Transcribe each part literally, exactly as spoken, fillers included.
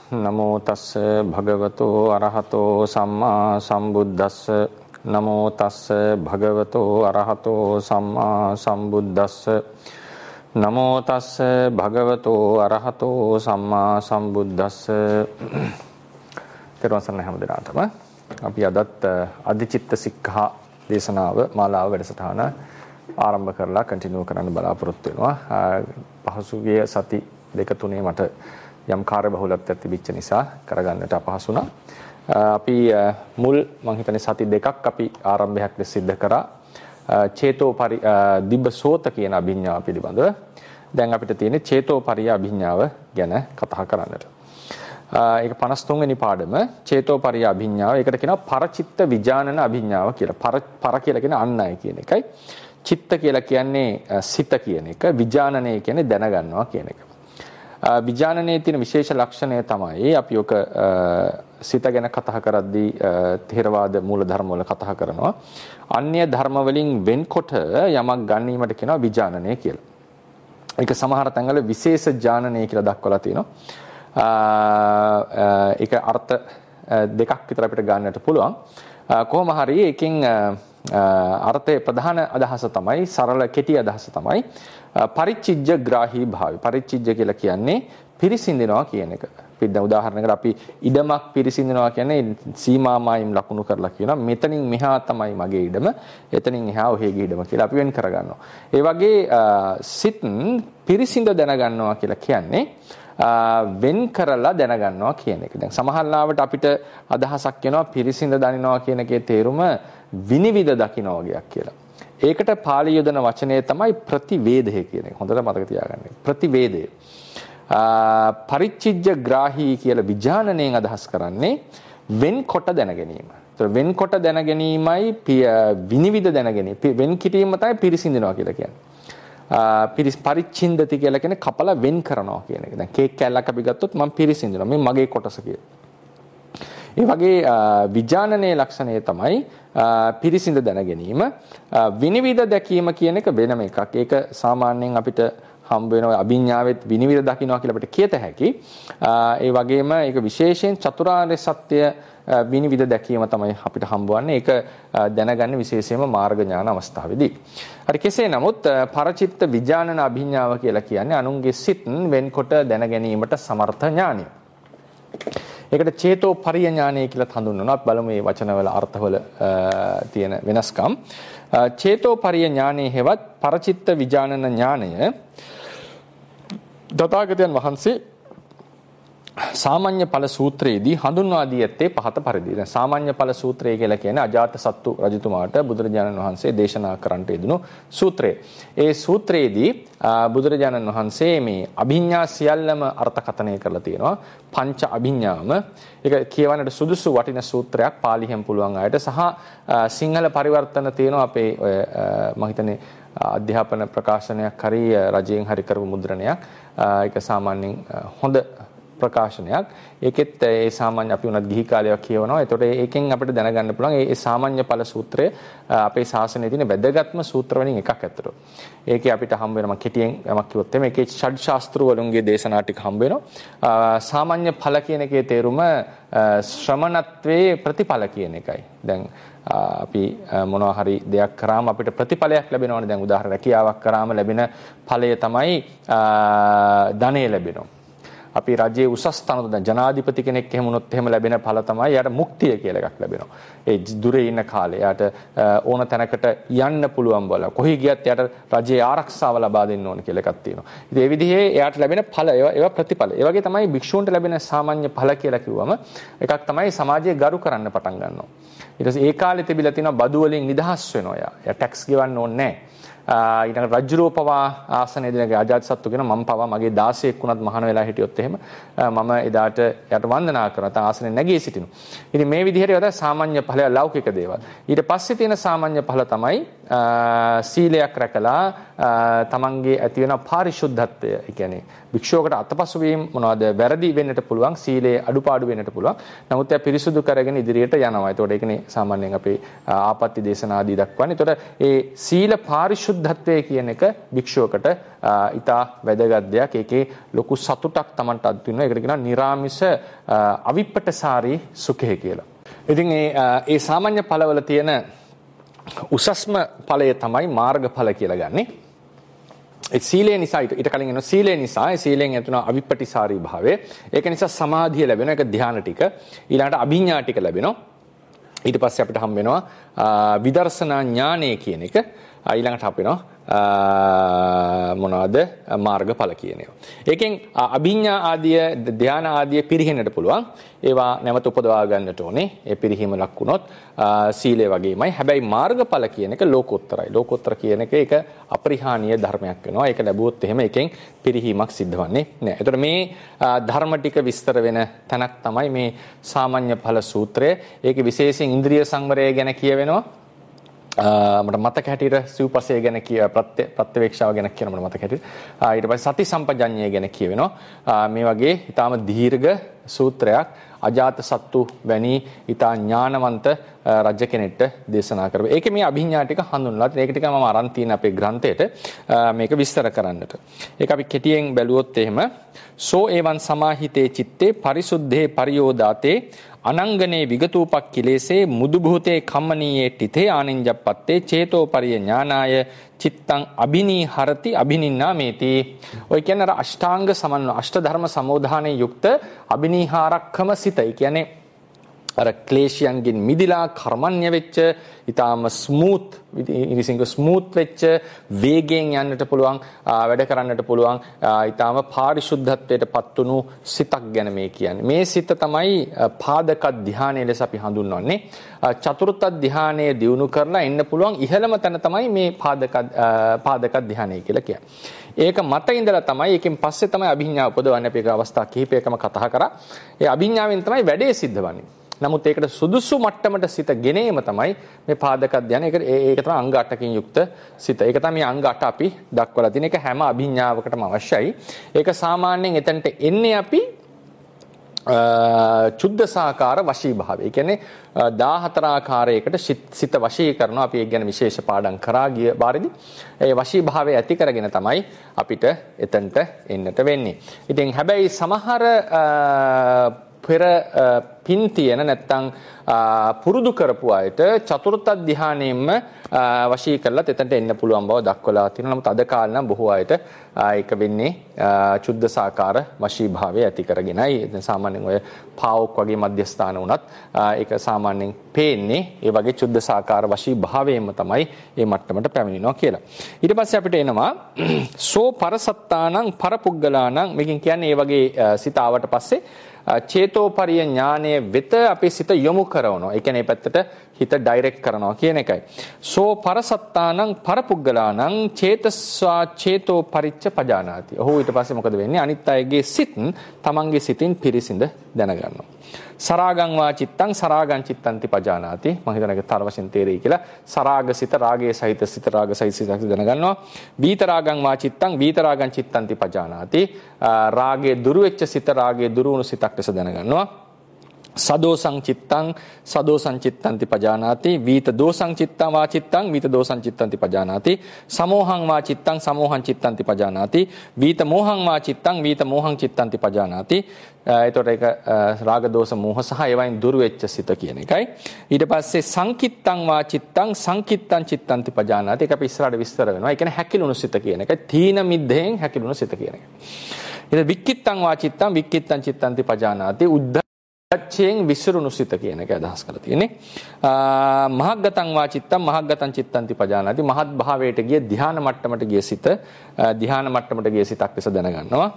නමෝ තස්ස භගවතෝ අරහතෝ සම්මා සම්බුද්දස්ස නමෝ තස්ස භගවතෝ අරහතෝ සම්මා සම්බුද්දස්ස නමෝ තස්ස භගවතෝ අරහතෝ සම්මා සම්බුද්දස්ස. තෙරුවන් සරණයි හැමදෙනාටම. අපි අදත් අධිචිත්ත සික්ඛා දේශනාව මාලාව වැඩසටහන ආරම්භ කරලා කන්ටිනියු කරන්න බලාපොරොත්තු වෙනවා. පහසුගිය සති දෙක තුනේ මට යම් කාර්යබහුලත්වයක් තිබිච්ච නිසා කරගන්නට අපහසු වුණා. අපි මුල් මම හිතන්නේ සති දෙකක් අපි ආරම්භයක් ලෙස සිද්ධ කරා චේතෝ පරි දිබ්බසෝත කියන අභිඥාව පිළිබඳව. දැන් අපිට තියෙන්නේ චේතෝ පරිය අභිඥාව ගැන කතා කරන්නට. ඒක පනස් තුන් වෙනි පාඩම චේතෝ පරිය අභිඥාව. ඒකට කියනවා පරචිත්ත විඥානන අභිඥාව කියලා. පර පර කියලා කියන්නේ අන් අය කියන එකයි. චිත්ත කියලා කියන්නේ සිත කියන එක. විඥානනය කියන්නේ දැනගන්නවා කියන එක. විඥානනයේ තියෙන විශේෂ ලක්ෂණය තමයි අපි ඔක සිත ගැන කතා කරද්දී ථේරවාද මූල ධර්ම වල කතා කරනවා. අන්‍ය ධර්ම වලින් වෙන්කොට යමක් ගන්නීමට කියනවා විඥානනය කියලා. ඒක සමහර තැන්වල විශේෂ ඥානනය කියලා දක්වලා තියෙනවා. ඒක අර්ථ දෙකක් විතර අපිට ගන්නට පුළුවන්. කොහොම හරි එකකින් අර්ථයේ ප්‍රධාන අදහස තමයි සරල කෙටි අදහස තමයි පරිච්ඡිජ්ජ ග්‍රාහී භාවය. පරිච්ඡිජ්ජ කියලා කියන්නේ පිරිසිඳිනවා කියන එක. අපි දැන් උදාහරණයකට අපි ඉඩමක් පිරිසිඳිනවා කියන්නේ සීමාමායිම් ලකුණු කරලා කියනවා මෙතනින් මෙහා තමයි මගේ ඉඩම, එතනින් එහා ඔහේගේ ඉඩම කියලා අපි වෙන් කරගන්නවා. ඒ වගේ සිත් පිරිසිඳ දැනගන්නවා කියලා කියන්නේ වෙන් කරලා දැනගන්නවා කියන එක. දැන් සමහරවිට අපිට අදහසක් එනවා පිරිසිඳ දනිනවා කියන එකේ තේරුම විනිවිද දකින්න වගේක් කියලා. ඒකට පාළි යොදන වචනය තමයි ප්‍රතිවේදය කියන එක. හොඳට මතක තියාගන්න. ප්‍රතිවේදය. පරිච්ඡිජ්ජ ග්‍රාහී කියලා විඥානණයෙන් අදහස් කරන්නේ වෙන්කොට දැන ගැනීම. ඒතර වෙන්කොට දැන ගැනීමයි විනිවිද දැන ගැනීම. වෙන් කිරීම තමයි පිරිසිඳනවා කියලා කියන්නේ. පිරිස් පරිච්ඡින්දති කියලා කියන්නේ කපලා වෙන් කරනවා කියන එක. දැන් කේක් කෑල්ලක් අපි ගත්තොත් මම පිරිසිඳනවා. මේ මගේ කොටස කියලා. ඒ වගේ විඥානනයේ ලක්ෂණය තමයි පිරිසිඳ දැන ගැනීම. විනිවිද දැකීම කියන එක වෙනම එකක්. ඒක සාමාන්‍යයෙන් අපිට හම්බ වෙනවා අභිඥාවෙත් විනිවිද දකින්නවා කියලා අපිට කියත හැකි. ඒ වගේම ඒක විශේෂයෙන් චතුරාර්ය සත්‍ය විනිවිද දැකීම තමයි අපිට හම්බවන්නේ. ඒක දැනගන්න විශේෂයෙන්ම මාර්ග ඥාන අවස්ථාවේදී. හරි කෙසේ නමුත් පරචිත්ත විඥානන අභිඥාව කියලා කියන්නේ අනුන්ගේ සිත් වෙන්කොට දැන ගැනීමට සමර්ථ ඥානය. ඒකට චේතෝ පරිය ඥානය කියලා හඳුන්වනවා. අපි බලමු මේ වචනවල අර්ථවල තියෙන වෙනස්කම්. චේතෝ පරිය ඥානයේ හෙවත් පරචිත්ත විඥානන ඥානය තථාගතයන් වහන්සේ සාමාන්‍ය ඵල සූත්‍රයේදී හඳුන්වා දී ඇත්තේ පහත පරිදි. දැන් සාමාන්‍ය ඵල සූත්‍රය කියලා කියන්නේ අජාතසත්තු රජතුමාට බුදුරජාණන් වහන්සේ දේශනා කරන්නට යෙදුණු සූත්‍රය. ඒ සූත්‍රයේදී බුදුරජාණන් වහන්සේ මේ අභිඥා සියල්ලම අර්ථකථනය කරලා තියෙනවා. පංච අභිඥාම ඒක කියවන්නට සුදුසු වටින සූත්‍රයක් පාලියෙන් පුළුවන් අයට සහ සිංහල පරිවර්තන තියෙනවා අපේ ඔය මම හිතන්නේ අධ්‍යාපන ප්‍රකාශනයක් හරි රජයෙන් හරි කරපු මුද්‍රණයක්. ඒක සාමාන්‍යයෙන් හොඳ ප්‍රකාශනයක්. ඒකෙත් ඒ සාමාන්‍ය අපි උනත් ගිහි කාලයක් කියවනවා. ඒතකොට ඒකෙන් අපිට දැනගන්න පුළුවන් ඒ සාමාන්‍ය ඵල සූත්‍රය අපේ ශාසනයේ තියෙන වැදගත්ම සූත්‍ර වලින් එකක් ඇත්තට. ඒකේ අපිට හම්බ වෙනවා කෙටියෙන් යමක් කිව්වොත් එමේ ඒකේ ෂඩ් ශාස්ත්‍ර වලුන්ගේ දේශනා ටික හම්බ වෙනවා. සාමාන්‍ය ඵල කියන එකේ තේරුම ශ්‍රමණත්වයේ ප්‍රතිඵල කියන එකයි. දැන් අපි මොනවා හරි දෙයක් කරාම අපිට ප්‍රතිඵලයක් ලැබෙනවනේ. දැන් උදාහරණ රැකියාවක් කරාම ලැබෙන ඵලය තමයි ධනෙ ලැබෙනවා. අපි රජයේ උසස් තනතුර දැන් ජනාධිපති කෙනෙක් එහෙම වුණොත් එහෙම ලැබෙන ඵල තමයි යාට මුක්තිය කියලා එකක් ලැබෙනවා. ඒ දුරේ ඉන්න කාලේ යාට ඕන තැනකට යන්න පුළුවන් බල. කොහි ගියත් යාට රජයේ ආරක්ෂාව ලබා දෙන්න ඕන කියලා එකක් තියෙනවා. ඉතින් ඒ විදිහේ එයාට ලැබෙන ඵල ඒවා ප්‍රතිඵල. ඒ වගේ තමයි භික්ෂූන්ට ලැබෙන සාමාන්‍ය ඵල කියලා කිව්වම එකක් තමයි සමාජයේ ගරු කරන්න පටන් ගන්නවා. ඊට පස්සේ ඒ කාලේ තිබිලා තියෙනවා බදු වලින් නිදහස් වෙනවා යා. යා ටැක්ස් ගෙවන්න ඕනේ නැහැ. ඊළඟ රජුරෝ පවා ආසනයේ දිනක අජාතසත්තු කියන මම පවා මගේ දාසයෙක් වුණත් මහාන වෙලා හිටියොත් එහෙම මම එදාට යට වන්දනා කරනවා. නැත්නම් ආසනේ නැගී සිටිනවා. ඉතින් මේ විදිහට ඒවා සාමාන්‍ය ඵල ලෞකික දේවල්. ඊට පස්සේ තියෙන සාමාන්‍ය ඵල තමයි සීලයක් රැකලා තමන්ගේ ඇති වෙන පාරිශුද්ධත්වය. ඒ කියන්නේ භික්ෂුවකට අතපසු වීම මොනවද වැරදි වෙන්නට පුළුවන්, සීලයේ අඩුපාඩු වෙන්නට පුළුවන්. නමුත් ඒ පිරිසුදු කරගෙන ඉදිරියට යනවා. ඒතකොට ඒකනේ සාමාන්‍යයෙන් අපේ ආපත්‍ය දේශනා ආදී දක්වන්නේ. ඒතකොට ඒ සීල පාරිශුද්ධත්වය කියන එක භික්ෂුවකට ඉතා වැදගත් දෙයක්. ඒකේ ලොකු සතුටක් Tamanට අත් වෙනවා. ඒකට කියනවා නිරාමිස අවිප්පටසාරී සුඛය කියලා. ඉතින් ඒ ඒ සාමාන්‍ය ඵලවල තියෙන උසස්ම ඵලය තමයි මාර්ගඵල කියලා ගන්නෙ. ඒ සීලේ නිසා ඊට කලින් එන සීලේ නිසා ඒ සීලෙන් ඇතිවන අවිප්පටිසාරී භාවය. ඒක නිසා සමාධිය ලැබෙනවා. ඒක ධ්‍යාන ටික. ඊළඟට අභිඥා ටික ලැබෙනවා. ඊට පස්සේ අපිට හම් වෙනවා විදර්ශනා ඥානය කියන එක. ඊළඟට අපිනවා මොනවාද මාර්ගඵල කියන ඒවා. ඒකෙන් අභිඥා ආදිය ධ්‍යාන ආදිය පිරිහෙන්නට පුළුවන්. ඒවා නැවත උපදවා ගන්නට ඕනේ. ඒ පිරිහීම ලක් වුණොත් සීලය වගේමයි. හැබැයි මාර්ගඵල කියන එක ලෝකෝත්තරයි. ලෝකෝත්තර කියන එක ඒක අපරිහානීය ධර්මයක් වෙනවා. ඒක ලැබුවොත් එහෙම එකෙන් පිරිහීමක් සිද්ධ වෙන්නේ නැහැ. ඒතර මේ ධර්ම ටික විස්තර වෙන තැනක් තමයි මේ සාමාන්‍ය ඵල සූත්‍රය. ඒකේ විශේෂයෙන් ඉන්ද්‍රිය සංවරය ගැන කියවෙනවා. මට මතක හැටියට සිව්පසය ගැන කිය ප්‍රත්‍ය ප්‍රත්‍යවේක්ෂාව ගැන කියන මට මතක හැටියට ඊට පස්සේ සති සම්පජඤ්ඤය ගැන කියවෙනවා. මේ වගේ ඊටාම දීර්ඝ සූත්‍රයක් අජාත සත්තු වැනි ඊටා ඥානවන්ත රජ කෙනෙක්ට දේශනා කරපු. ඒකේ මේ අභිඥා ටික හඳුන්වලා ඒක ටික මම අරන් තියෙන අපේ ග්‍රන්ථයට මේක විස්තර කරන්නට. ඒක අපි කෙටියෙන් බැලුවොත් එහෙම සෝ එවං සමාහිතේ චitte පරිසුද්ධේ පරියෝදාතේ අනංගනේ විගතූපක් කිලේසේ මුදු භූතේ කම්මනීයේ තිතේ ආනින්ජප්පත්තේ චේතෝපරිය ඥානාය චිත්තං අබිනී හරති අබිනින්නාමේති. ඔය කියන්නේ අර අෂ්ටාංග සමන්ව අෂ්ට ධර්ම සමෝධානයේ යුක්ත අබිනීහාරක්ඛම සිත. ඒ කියන්නේ අර ක්ලේශයන්ගෙන් මිදිලා කර්මන්‍ය වෙච්ච ඊටාම ස්මූත් ඉරිසිංග ස්මූත් වෙච්ච වේගයෙන් යන්නට පුළුවන් වැඩ කරන්නට පුළුවන් ඊටාම පාරිශුද්ධත්වයට පත්තුණු සිතක් ගැන මේ කියන්නේ. මේ සිත තමයි පාදක ධානය ලෙස අපි හඳුන්වන්නේ. චතුර්ථ ධානයේ දියුණු කරලා එන්න පුළුවන් ඉහළම තැන තමයි මේ පාදක පාදක ධානය කියලා කියන්නේ. ඒක මත ඉඳලා තමයි ඒකෙන් පස්සේ තමයි අභිඥා උපදවන්නේ. අපි ඒක අවස්ථා කිහිපයකම කතා කරා. ඒ අභිඥාවෙන් තමයි වැඩේ සිද්ධ වෙන්නේ. නමුත් ඒකට සුදුසු මට්ටමට සිත ගෙනීම තමයි මේ පාදක ධානය. ඒක ඒක තමයි අංග අටකින් යුක්ත සිත. ඒක තමයි අංග අට අපි දක්වලා තියෙන. ඒක හැම අභිඥාවකටම අවශ්‍යයි. ඒක සාමාන්‍යයෙන් එතනට එන්නේ අපි චුද්දසාකාර වශී භාවය. ඒ කියන්නේ දාහතර ආකාරයකට සිත වශී කරනවා. අපි ඒක ගැන විශේෂ පාඩම් කරා ගිය බාරදී. ඒ වශී භාවය ඇති කරගෙන තමයි අපිට එතනට එන්නට වෙන්නේ. ඉතින් හැබැයි සමහර පෙර පින් තියෙන නැත්තම් පුරුදු කරපු අයට චතුර්ථ ධානයෙන්ම වශී කරලා එතනට එන්න පුළුවන් බව දක්වලා තියෙනවා. නමුත් අද කාලේ නම් බොහෝ අයට ඒක වෙන්නේ චුද්දසාකාර වශී භාවය ඇති කරගෙනයි. සාමාන්‍යයෙන් ඔය පාවොක් වගේ මධ්‍යස්ථාන වුණත් ඒක සාමාන්‍යයෙන් පේන්නේ ඒ වගේ චුද්දසාකාර වශී භාවයෙන්ම තමයි මේ මට්ටමට පැමිණෙනවා කියලා. ඊට පස්සේ අපිට එනවා සෝ පරසත්තානං පරපුග්ගලානං. මේකෙන් කියන්නේ මේ වගේ සිතාවට පස්සේ චේතෝපරිය ඥානය වෙත අපේ සිත යොමු කරනවා. ඒ කියන්නේ මේ පැත්තට හිත ඩයිරෙක්ට් කරනවා කියන එකයි. සෝ පරසත්තානං පරපුග්ගලානං චේතස්වා චේතෝ පරිච්ඡ පජානාති. ඔහු ඊට පස්සේ මොකද වෙන්නේ? අනිත් අයගේ සිත් තමන්ගේ සිතින් පිරිසිඳ දැනගන්නවා. සරාගං වා චිත්තං සරාගං චිත්තන්ති පජානාති. මම හිතන එක තර වශයෙන් තේරෙයි කියලා. සරාග සිත රාගයේ සහිත සිත රාග සහිත සිත දැනගන්නවා. වීත රාගං වා චිත්තං වීත රාගං චිත්තන්ති පජානාති. රාගයේ දුරු වෙච්ච සිත රාගයේ දුරු වුණු සිතක් ලෙස දැනගන්නවා. සදෝසං චිත්තං සදෝසං චිත්තන්ති පජානාති. වීත දෝසං චිත්තං වා චිත්තං වීත දෝසං චිත්තන්ති පජානාති. සමෝහං වා චිත්තං සමෝහං චිත්තන්ති පජානාති. වීත මෝහං වා චිත්තං වීත මෝහං චිත්තන්ති පජානාති. එතකොට ඒක රාග දෝෂ මෝහ සහ ඒවයින් දුරු වෙච්ච සිත කියන එකයි. ඊට පස්සේ සංකිත්තං වා චිත්තං සංකිත්තං චිත්තන්ති පජානාති. ඒක අපි ඉස්සරහට විස්තර වෙනවා. ඒ කියන්නේ හැකිලුණු සිත කියන එකයි. තීන මිද්දෙන් හැකිලුණු සිත කියන එක. ඊට වික්කිත්තං වා චිත්තං වික්කිත්තං චිත්තන්ති පජානාති. උද්ධ ච්ඡේන් විසිරුණු සිත කියන එක අදහස් කරලා තියෙන්නේ. මහග්ගතං වා චිත්තං මහග්ගතං චිත්තන්ති පජානාති. මහත් භාවයට ගිය ධ්‍යාන මට්ටමට ගිය සිත ධ්‍යාන මට්ටමට ගිය සිතක් ලෙස දැනගන්නවා.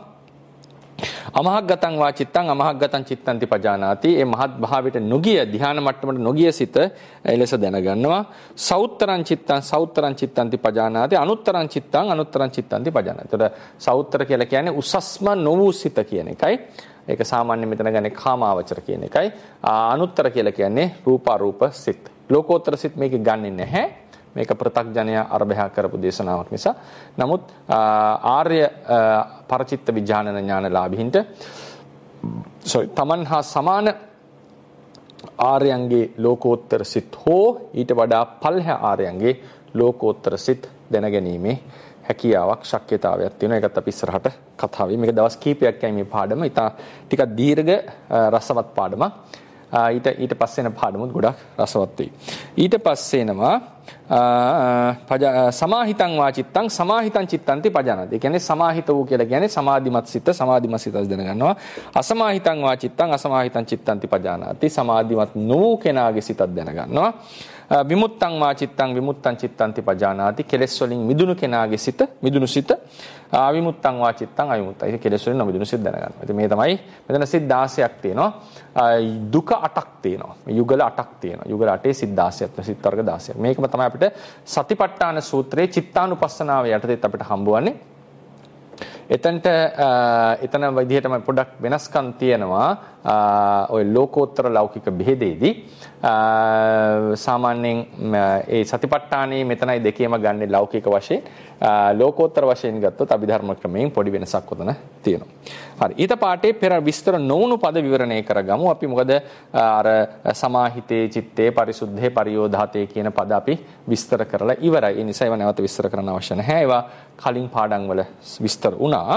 අමහග්ගතං වා චිත්තං අමහග්ගතං චිත්තන්ති පජානාති. ඒ මහත් භාවයට නොගිය ධ්‍යාන මට්ටමට නොගිය සිත එලෙස දැනගන්නවා. සෞත්තරං චිත්තං සෞත්තරං චිත්තන්ති පජානාති. අනුත්තරං චිත්තං අනුත්තරං චිත්තන්ති පජානාති. එතකොට සෞත්තර කියලා කියන්නේ උසස්ම නොවූ සිත කියන එකයි. ඒක සාමාන්‍ය මෙතන ගන්නේ කාමාවචර කියන එකයි. අනුත්තර කියලා කියන්නේ රූපාරූප සිත්. ලෝකෝත්තර සිත් මේක ගන්නෙ නැහැ. මේක පෘථග්ජනයා අරබයා කරපු දේශනාවක් නිසා. නමුත් ආර්ය පරචිත්ත විඥානන ඥානලාභීන්ට sorry තමන් හා සමාන ආර්යයන්ගේ ලෝකෝත්තර සිත් හෝ ඊට වඩා පල්හැ ආර්යයන්ගේ ලෝකෝත්තර සිත් දැනගැනීමේ හැකියාවක් ශක්්‍යතාවයක් තියෙනවා. ඒකත් අපි ඉස්සරහට කතා වෙමු. මේක දවස් කිහිපයක් යයි මේ පාඩම. ඊට ටිකක් දීර්ඝ රසවත් පාඩමක්. ඊට ඊට පස්සේ එන පාඩමුත් ගොඩක් රසවත් වෙයි. ඊට පස්සේ එනවා සමාහිතං වාචිත්තං සමාහිතං චිත්තන්ති පජානති. ඒ කියන්නේ සමාහිත වූ කියලා කියන්නේ සමාධිමත් සිත සමාධිමත් සිත දැනගන්නවා. අසමාහිතං වාචිත්තං අසමාහිතං චිත්තන්ති පජානති. සමාධිමත් නොවූ කෙනාගේ සිතක් දැනගන්නවා. විමුත්තං වාචිත්තං විමුත්තං චිත්තන්ති පජානාති. කෙලෙස් වලින් මිදුණු කෙනාගේ සිත මිදුණු සිත අවිමුත්තං වාචිත්තං අවිමුත්තයි. ඒ කෙලෙස් වලින් නොමිදුණු සිත දැනගන්නවා. ඉතින් මේ තමයි මෙතන සිත් දාසයක් තියෙනවා. දුක අටක් තියෙනවා. යුගල අටක් තියෙනවා. යුගල අටේ සිත් දාසයක් සිත් වර්ග දාසයක්. මේකම තමයි අපිට සතිපට්ඨාන සූත්‍රයේ චිත්තානුපස්සනාව යටතේත් අපිට හම්බවන්නේ. එතනට එතන විදිහටම පොඩක් වෙනස්කම් තියෙනවා. ඔය ලෝකෝත්තර ලෞකික බෙහෙදේදී සාමාන්‍යයෙන් ඒ සතිපට්ඨානයේ මෙතනයි දෙකේම ගන්න ලෞකික වශයෙන් ලෝකෝත්තර වශයෙන් ගත්තොත් අභිධර්ම ක්‍රමයෙන් පොඩි වෙනසක් උතන තියෙනවා. හරි. ඊට පාඩේ පෙර විස්තර නොවුණු පද විවරණය කරගමු. අපි මොකද අර සමාහිතේ චිත්තේ පරිසුද්ධේ පරියෝධාතේ කියන පද අපි විස්තර කරලා ඉවරයි. ඒ නිසා ඒවා නැවත විස්තර කරන්න අවශ්‍ය නැහැ. ඒවා කලින් පාඩම් වල විස්තර වුණා.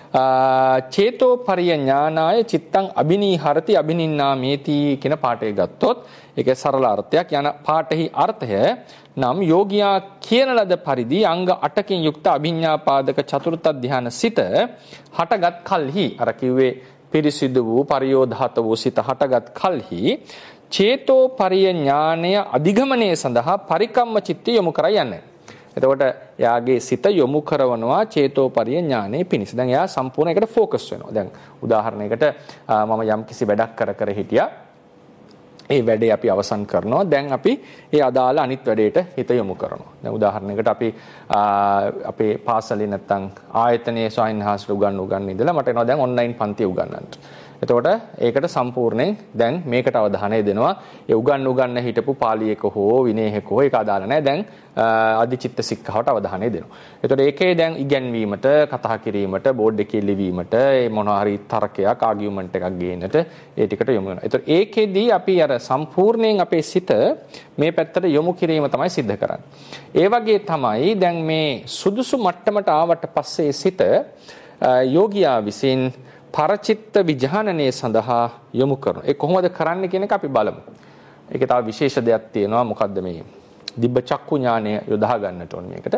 චේතෝ පරිය ඥානාය චිත්තං අබිනීහරති අබිනින්නාමේති කියන පාඩේ ගත්තොත් ඒකේ සරල අර්ථයක් යන පාඨෙහි අර්ථය නම් යෝගියා කියන ලද පරිදි අංග අටකින් යුක්ත අභිඥාපාදක චතුර්ථ ධ්‍යාන සිත හටගත් කල්හි අර කිව්වේ පිරිසිදු වූ පරියෝධාත වූ සිත හටගත් කල්හි චේතෝ පරිය ඥානය අධිගමනයේ සඳහා පරිකම්ම චිත්තය යොමු කර යන්නේ. එතකොට එයාගේ සිත යොමු කරනවා චේතෝපරිය ඥානෙ පිණිස. දැන් එයා සම්පූර්ණ එකට ફોකස් වෙනවා. දැන් උදාහරණයකට මම යම් කිසි වැඩක් කර කර හිටියා. ඒ වැඩේ අපි අවසන් කරනවා. දැන් අපි ඒ අදාළ අනිත් වැඩේට හිත යොමු කරනවා. දැන් උදාහරණයකට අපි අපේ පාසලේ නැත්තම් ආයතනයේ ස්වයංහාසල උගන්වන්න උගන්වන්න ඉඳලා මට එනවා දැන් ඔන්ලයින් පන්ති උගන්වන්න. එතකොට ඒකට සම්පූර්ණයෙන් දැන් මේකට අවධානය දෙනවා. ඒ උගන්න උගන්න හිටපු පාළියක හෝ විනයක හෝ ඒක අදාළ නැහැ. දැන් අධිචිත්ත සික්ඛාවට අවධානය දෙනවා. එතකොට ඒකේ දැන් ඉගැන්වීමට, කතා කිරීමට, බෝඩ් එකේ ලිවීමට, ඒ මොනවා හරි තර්කයක්, ආගියුමන්ට් එකක් ගේන්නට ඒ ටිකට යොමු වෙනවා. එතකොට ඒකෙදී අපි අර සම්පූර්ණයෙන් අපේ සිත මේ පැත්තට යොමු කිරීම තමයි සිද්ධ කරන්නේ. ඒ වගේ තමයි දැන් මේ සුදුසු මට්ටමට ආවට පස්සේ සිත යෝගියා විසින් පරචිත්ත විඥානනයේ සඳහා යොමු කරනවා. ඒ කොහොමද කරන්නේ කියන එක අපි බලමු. ඒකේ තව විශේෂ දෙයක් තියෙනවා. මොකද්ද මේ? දිබ්බ චක්කු ඥානය යොදා ගන්නට ඕනේ මේකට.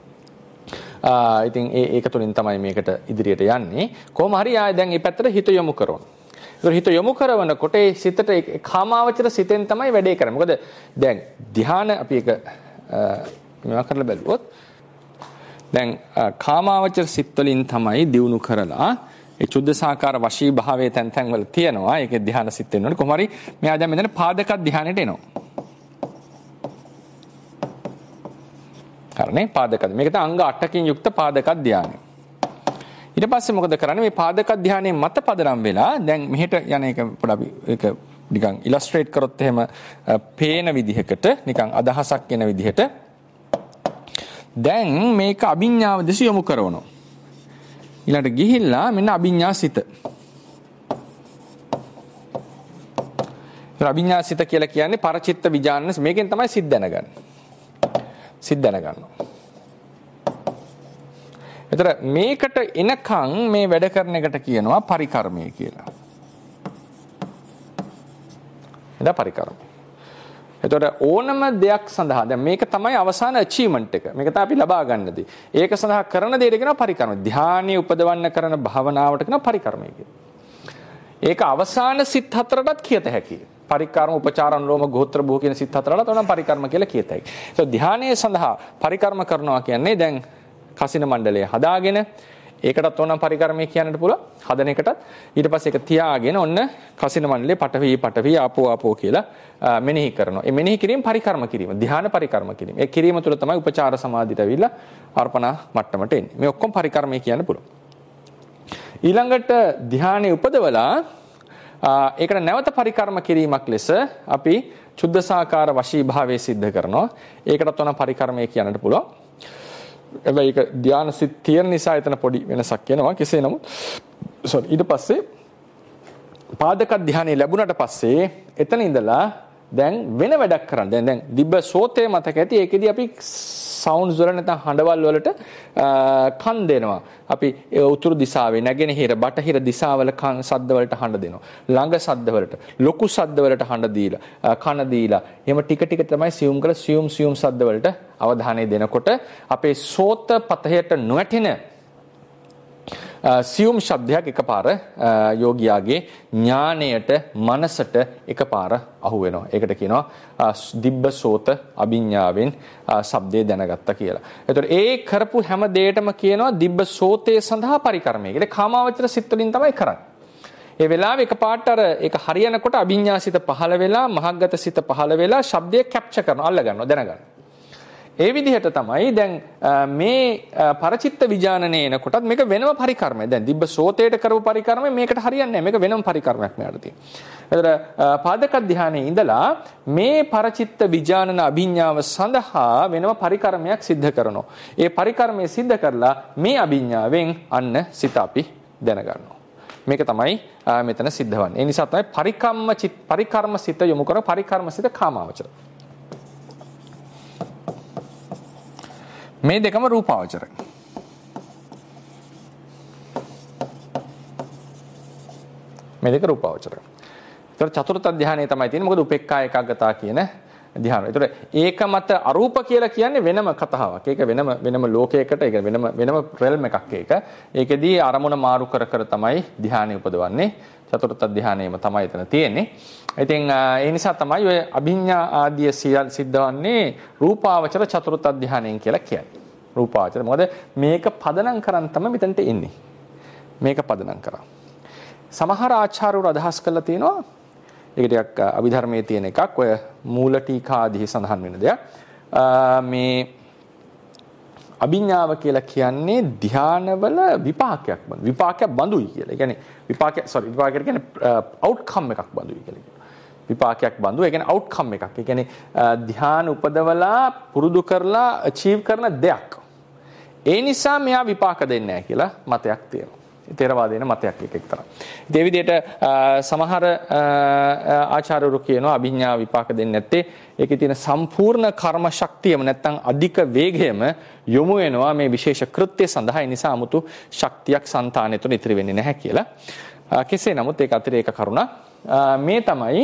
ආ ඉතින් ඒ ඒක තුලින් තමයි මේකට ඉදිරියට යන්නේ. කොහොම හරි ආය දැන් මේ පැත්තට හිත යොමු කරනවා. ඒතර හිත යොමු කරනකොට ඒ සිතට කාමාවචර සිතෙන් තමයි වැඩේ කරන්නේ. මොකද දැන් ධ්‍යාන අපි ඒක මේවා කරලා බැලුවොත් දැන් කාමාවචර සිත් වලින් තමයි දියුණු කරලා ඒ චුද්ධසාකාර වශී භාවයේ තැන් තැන් වල තියෙනවා. ඒකේ ධ්‍යාන සිත් වෙනවනේ. කොහොම හරි මෙයා දැන් මෙතන පාදක ධ්‍යානෙට එනවා. හරිනේ පාදක. මේක තමයි අංග අටකින් යුක්ත පාදක ධ්‍යානය. ඊට පස්සේ මොකද කරන්නේ? මේ පාදක ධ්‍යානයේ මත පදනම් වෙලා දැන් මෙහෙට යන එක පොඩ අපි ඒක නිකන් ඉලස්ට්‍රේට් කරොත් එහෙම පේන විදිහකට නිකන් අදහසක් එන විදිහට දැන් මේක අභිඥාව දෙස යොමු කරනවා. ඊළඟට ගිහිල්ලා මෙන්න අභිඥා සිත. අභිඥා සිත කියලා කියන්නේ පරචිත්ත විඥාන. මේකෙන් තමයි සිත් දැනගන්නේ. සිත් දැනගන්නවා. ඒතර මේකට එනකන් මේ වැඩ කරන එකට කියනවා පරිකර්මය කියලා. එදා පරිකර්මය. එතකොට ඕනම දෙයක් සඳහා දැන් මේක තමයි අවසාන අචීව්මන්ට් එක. මේක තමයි අපි ලබා ගන්නදී. ඒක සඳහා කරන දෙයට කියනවා පරිකර්ම. ධානයේ උපදවන්න කරන භාවනාවට කියනවා පරිකර්මය කියලා. ඒක අවසාන සිත් හතරටත් කියත හැකියි. පරිකර්ම, උපචාරණ, ලෝම, ගෝත්‍ර, භූ කියන සිත් හතරට උනම් පරිකර්ම කියලා කියත හැකියි. ඒක ධානයේ සඳහා පරිකර්ම කරනවා කියන්නේ දැන් කසින මණ්ඩලය හදාගෙන ඒකටත් ඕනම් පරිකර්මය කියන්නට පුළුවන්. හදන එකටත් ඊට පස්සේ ඒක තියාගෙන ඔන්න කසින මණ්ඩලේ පඨවි පඨවි ආපෝ ආපෝ කියලා මෙනෙහි කරනවා. ඒ මෙනෙහි කිරීම පරිකර්ම කිරීම, ධ්‍යාන පරිකර්ම කිරීම. ඒ කිරීම තුළ තමයි උපචාර සමාධියට ඇවිල්ලා අර්පණා මට්ටමට එන්නේ. මේ ඔක්කොම පරිකර්මය කියන්න පුළුවන්. ඊළඟට ධ්‍යානෙ උපදවලා ඒකට නැවත පරිකර්ම කිරීමක් ලෙස අපි චුද්දසාකාර වශී භාවයේ සිද්ධ කරනවා. ඒකටත් උන පරිකර්මය කියන්නට පුළුවන්. හැබැයි ඒක ධානය සිත් තියෙන නිසා එතන පොඩි වෙනසක් එනවා. කෙසේ නමුත් sorry ඊට පස්සේ පාදක ධානය ලැබුණට පස්සේ එතන ඉඳලා දැන් වෙන වැඩක් කරන්න. දැන් දැන් දිබ්බ සෝතේ මතක ඇති. ඒකෙදි අපි සවුන්ඩ්ස් වල නැත්නම් හඬවල් වලට කන් දෙනවා. අපි උතුරු දිශාවේ නැගෙනහිර බටහිර දිශාවල කන් සද්ද වලට හඬ දෙනවා. ළඟ සද්ද වලට ලොකු සද්ද වලට හඬ දීලා කන දීලා එහෙම ටික ටික තමයි සියුම් කළ සියුම් සියුම් සද්ද වලට අවධානය දෙනකොට අපේ සෝත පතයට නොවැටෙන සියුම් ශබ්දයක් එකපාර යෝගියාගේ ඥාණයට මනසට එකපාර අහු වෙනවා. ඒකට කියනවා දිබ්බ සෝත අභිඥාවෙන් ශබ්දේ දැනගත්තා කියලා. ඒතකොට ඒ කරපු හැම දෙයකම කියනවා දිබ්බ සෝතේ සඳහා පරිකර්මය. ඒකේ කාමාවචර සිත් වලින් තමයි කරන්නේ. ඒ වෙලාවේ එකපාරට අර ඒක හරියනකොට අභිඥාසිත පහළ වෙලා මහග්ගත සිත පහළ වෙලා ශබ්දය කැප්චර් කරනවා, අල්ල ගන්නවා, දැනගන්නවා. ඒ විදිහට තමයි දැන් මේ පරචිත්ත විඥානනේ එනකොටත් මේක වෙනම පරිකර්මයක්. දැන් දිබ්බ සෝතේට කරපු පරිකර්මය මේකට හරියන්නේ නැහැ. මේක වෙනම පරිකර්මයක් මෙයාට තියෙනවා. ඒතර පාදක ධානයේ ඉඳලා මේ පරචිත්ත විඥානන අභිඥාව සඳහා වෙනම පරිකර්මයක් සිද්ධ කරනවා. ඒ පරිකර්මය සිද්ධ කරලා මේ අභිඥාවෙන් අන්න සිත අපි දැනගන්නවා. මේක තමයි මෙතන සිද්ධ වන්නේ. ඒ නිසා තමයි පරිකම්ම පරිකර්ම සිත යොමු කරන පරිකර්ම සිත කාමාවචර. මේ දෙකම රූපාවචරයි. මේ දෙක රූපාවචරයි. ඒතර චතුර්ථ ධානයේ තමයි තියෙන්නේ. මොකද උපේක්ඛා ඒකාග්‍රතාව කියන ධානය. ඒතර ඒක මත අරූප කියලා කියන්නේ වෙනම කතාවක්. ඒක වෙනම වෙනම ලෝකයකට, ඒක වෙනම වෙනම රෙල්ම් එකක් ඒක. ඒකෙදී අරමුණ මාරු කර කර තමයි ධානය උපදවන්නේ. චතුර්ථ ධානයේම තමයි එතන තියෙන්නේ. ඉතින් ඒ නිසා තමයි ඔය අභිඥා ආදී සියල් සිද්ධවන්නේ රූපාවචර චතුර්ථ ධානයෙන් කියලා කියන්නේ. රූපාවචර. මොකද මේක පදනම් කරන් තමයි මෙතනට එන්නේ. මේක පදනම් කරා. සමහර ආචාර්යවරු අදහස් කළා තියෙනවා. ඒක ටිකක් අභිධර්මයේ තියෙන එකක්. ඔය මූල ටීකාදී සඳහන් වෙන දෙයක්. මේ අභිඥාව කියලා කියන්නේ ධානවල විපාකයක් බඳු. විපාකයක් බඳුයි කියලා. ඒ කියන්නේ විපාකය sorry විපාකය කියන්නේ outcome එකක් බඳුයි කියලා. විපාකයක් බඳු. ඒ කියන්නේ outcome එකක්. ඒ කියන්නේ ධ්‍යාන උපදවලා පුරුදු කරලා achieve කරන දෙයක්. ඒ නිසා මෙයා විපාක දෙන්නේ නැහැ කියලා මතයක් තියෙනවා. තේරවාදීන මතයක් එක එක්තරා. ඒ විදිහට සමහර ආචාර්යවරු කියනවා අභිඥා විපාක දෙන්නේ නැත්තේ ඒකේ තියෙන සම්පූර්ණ කර්ම ශක්තියම නැත්තම් අධික වේගයම යොමු වෙනවා මේ විශේෂ කෘත්‍ය සඳහා. ඒ නිසා 아무තු ශක්තියක් సంతානය තුන ඉතිරි වෙන්නේ නැහැ කියලා. කෙසේ නමුත් ඒක අතිරේක කරුණා. මේ තමයි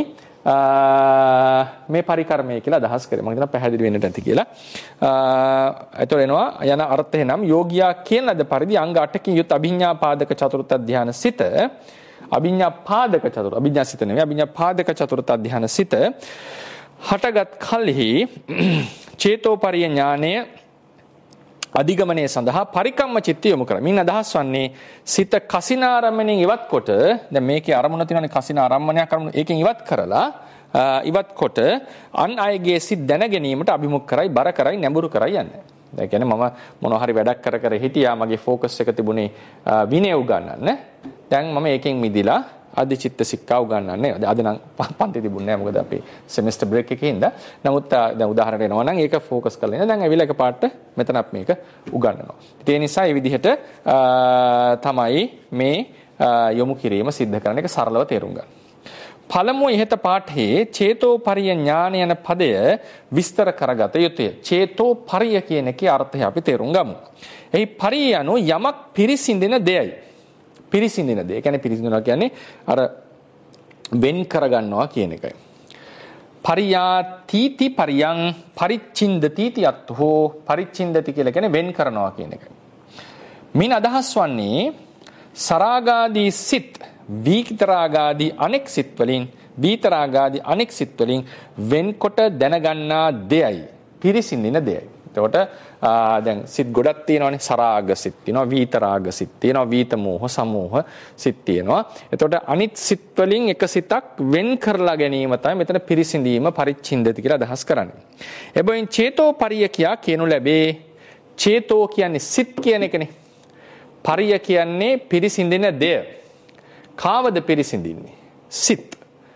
මේ පරිකර්මය කියලා අදහස් කරේ. මම හිතනවා පැහැදිලි වෙන්නට ඇති කියලා. ඒතොර එනවා යන අර්ථය නම් යෝගියා කියන ලද පරිදි අංග අටකින් යුත් අභිඥා පාදක චතුර්ථ ධාන සිත අභිඥා පාදක චතුර්ථ අභිඥා සිත නෙවෙයි අභිඥා පාදක චතුර්ථ ධාන සිත හටගත් කල්හි චේතෝපරිය ඥානය අධිගමනයේ සඳහා පරිකම්ම චිත්ත යොමු කරා. මින් අදහස් වන්නේ සිත කසිනාරම්මණයෙන් ඉවත් කොට දැන් මේකේ අරමුණ තියෙනවානේ කසිනාරම්මණයක් අරමුණ ඒකෙන් ඉවත් කරලා ඉවත් කොට අන් අයගේ සිත් දැන ගැනීමට අභිමුඛ කරයි බර කරයි නැඹුරු කරයි යන්නේ. ඒ කියන්නේ මම මොනවා හරි වැඩක් කර කර හිටියා මගේ ફોකස් එක තිබුණේ විනය උගන්නන්න. දැන් මම ඒකෙන් මිදිලා අධිචිත්ත සික්ඛා උගන්වන්නේ. අද නම් පන්ති තිබුණේ නැහැ මොකද අපි සෙමෙස්ටර් බ්‍රේක් එකේ ඉඳලා. නමුත් දැන් උදාහරණයක් එනවා නම් ඒක ફોකස් කරලා ඉන්න. දැන් ඇවිල්ලා එකපාරට මෙතන අපි මේක උගන්වනවා. ඒ නිසා මේ විදිහට තමයි මේ යොමු කිරීම සිද්ධ කරන එක සරලව තේරුම් ගන්න. පළමුව ඉහත පාඨයේ චේතෝපරිය ඥාන යන පදය විස්තර කරගත යුතුය. චේතෝපරිය කියන එකේ අර්ථය අපි තේරුම් ගමු. එහි පරිය යනු යමක් පිරිසිඳින දෙයයි. පිරිසිඳින දේ. ඒ කියන්නේ පිරිසිඳනවා කියන්නේ අර වෙන් කරගන්නවා කියන එකයි. පරියාතිති පරියං පරිච්ඡින්දති යත්හෝ පරිච්ඡින්දති කියලා කියන්නේ වෙන් කරනවා කියන එකයි. මින් අදහස් වන්නේ සරාගාදී සිත් විතරාගාදී අනෙක් සිත් වලින් විතරාගාදී අනෙක් සිත් වලින් වෙන්කොට දැනගන්නා දෙයයි. පිරිසිඳින දෙයයි. එතකොට දැන් සිත් ගොඩක් තියෙනවානේ සරාග සිත් තියෙනවා විතරාග සිත් තියෙනවා විත මෝහ සමෝහ සිත් තියෙනවා. එතකොට අනිත් සිත් වලින් එක සිතක් වෙන් කරලා ගැනීම තමයි මෙතන පිරිසිඳීම පරිච්ඡින්දති කියලා අදහස් කරන්නේ. එබැවින් චේතෝපරිය කියා කියනු ලැබේ. චේතෝ කියන්නේ සිත් කියන එකනේ. පරිය කියන්නේ පිරිසිඳින දෙය. කාවද පිරිසිඳින්නේ? සිත්.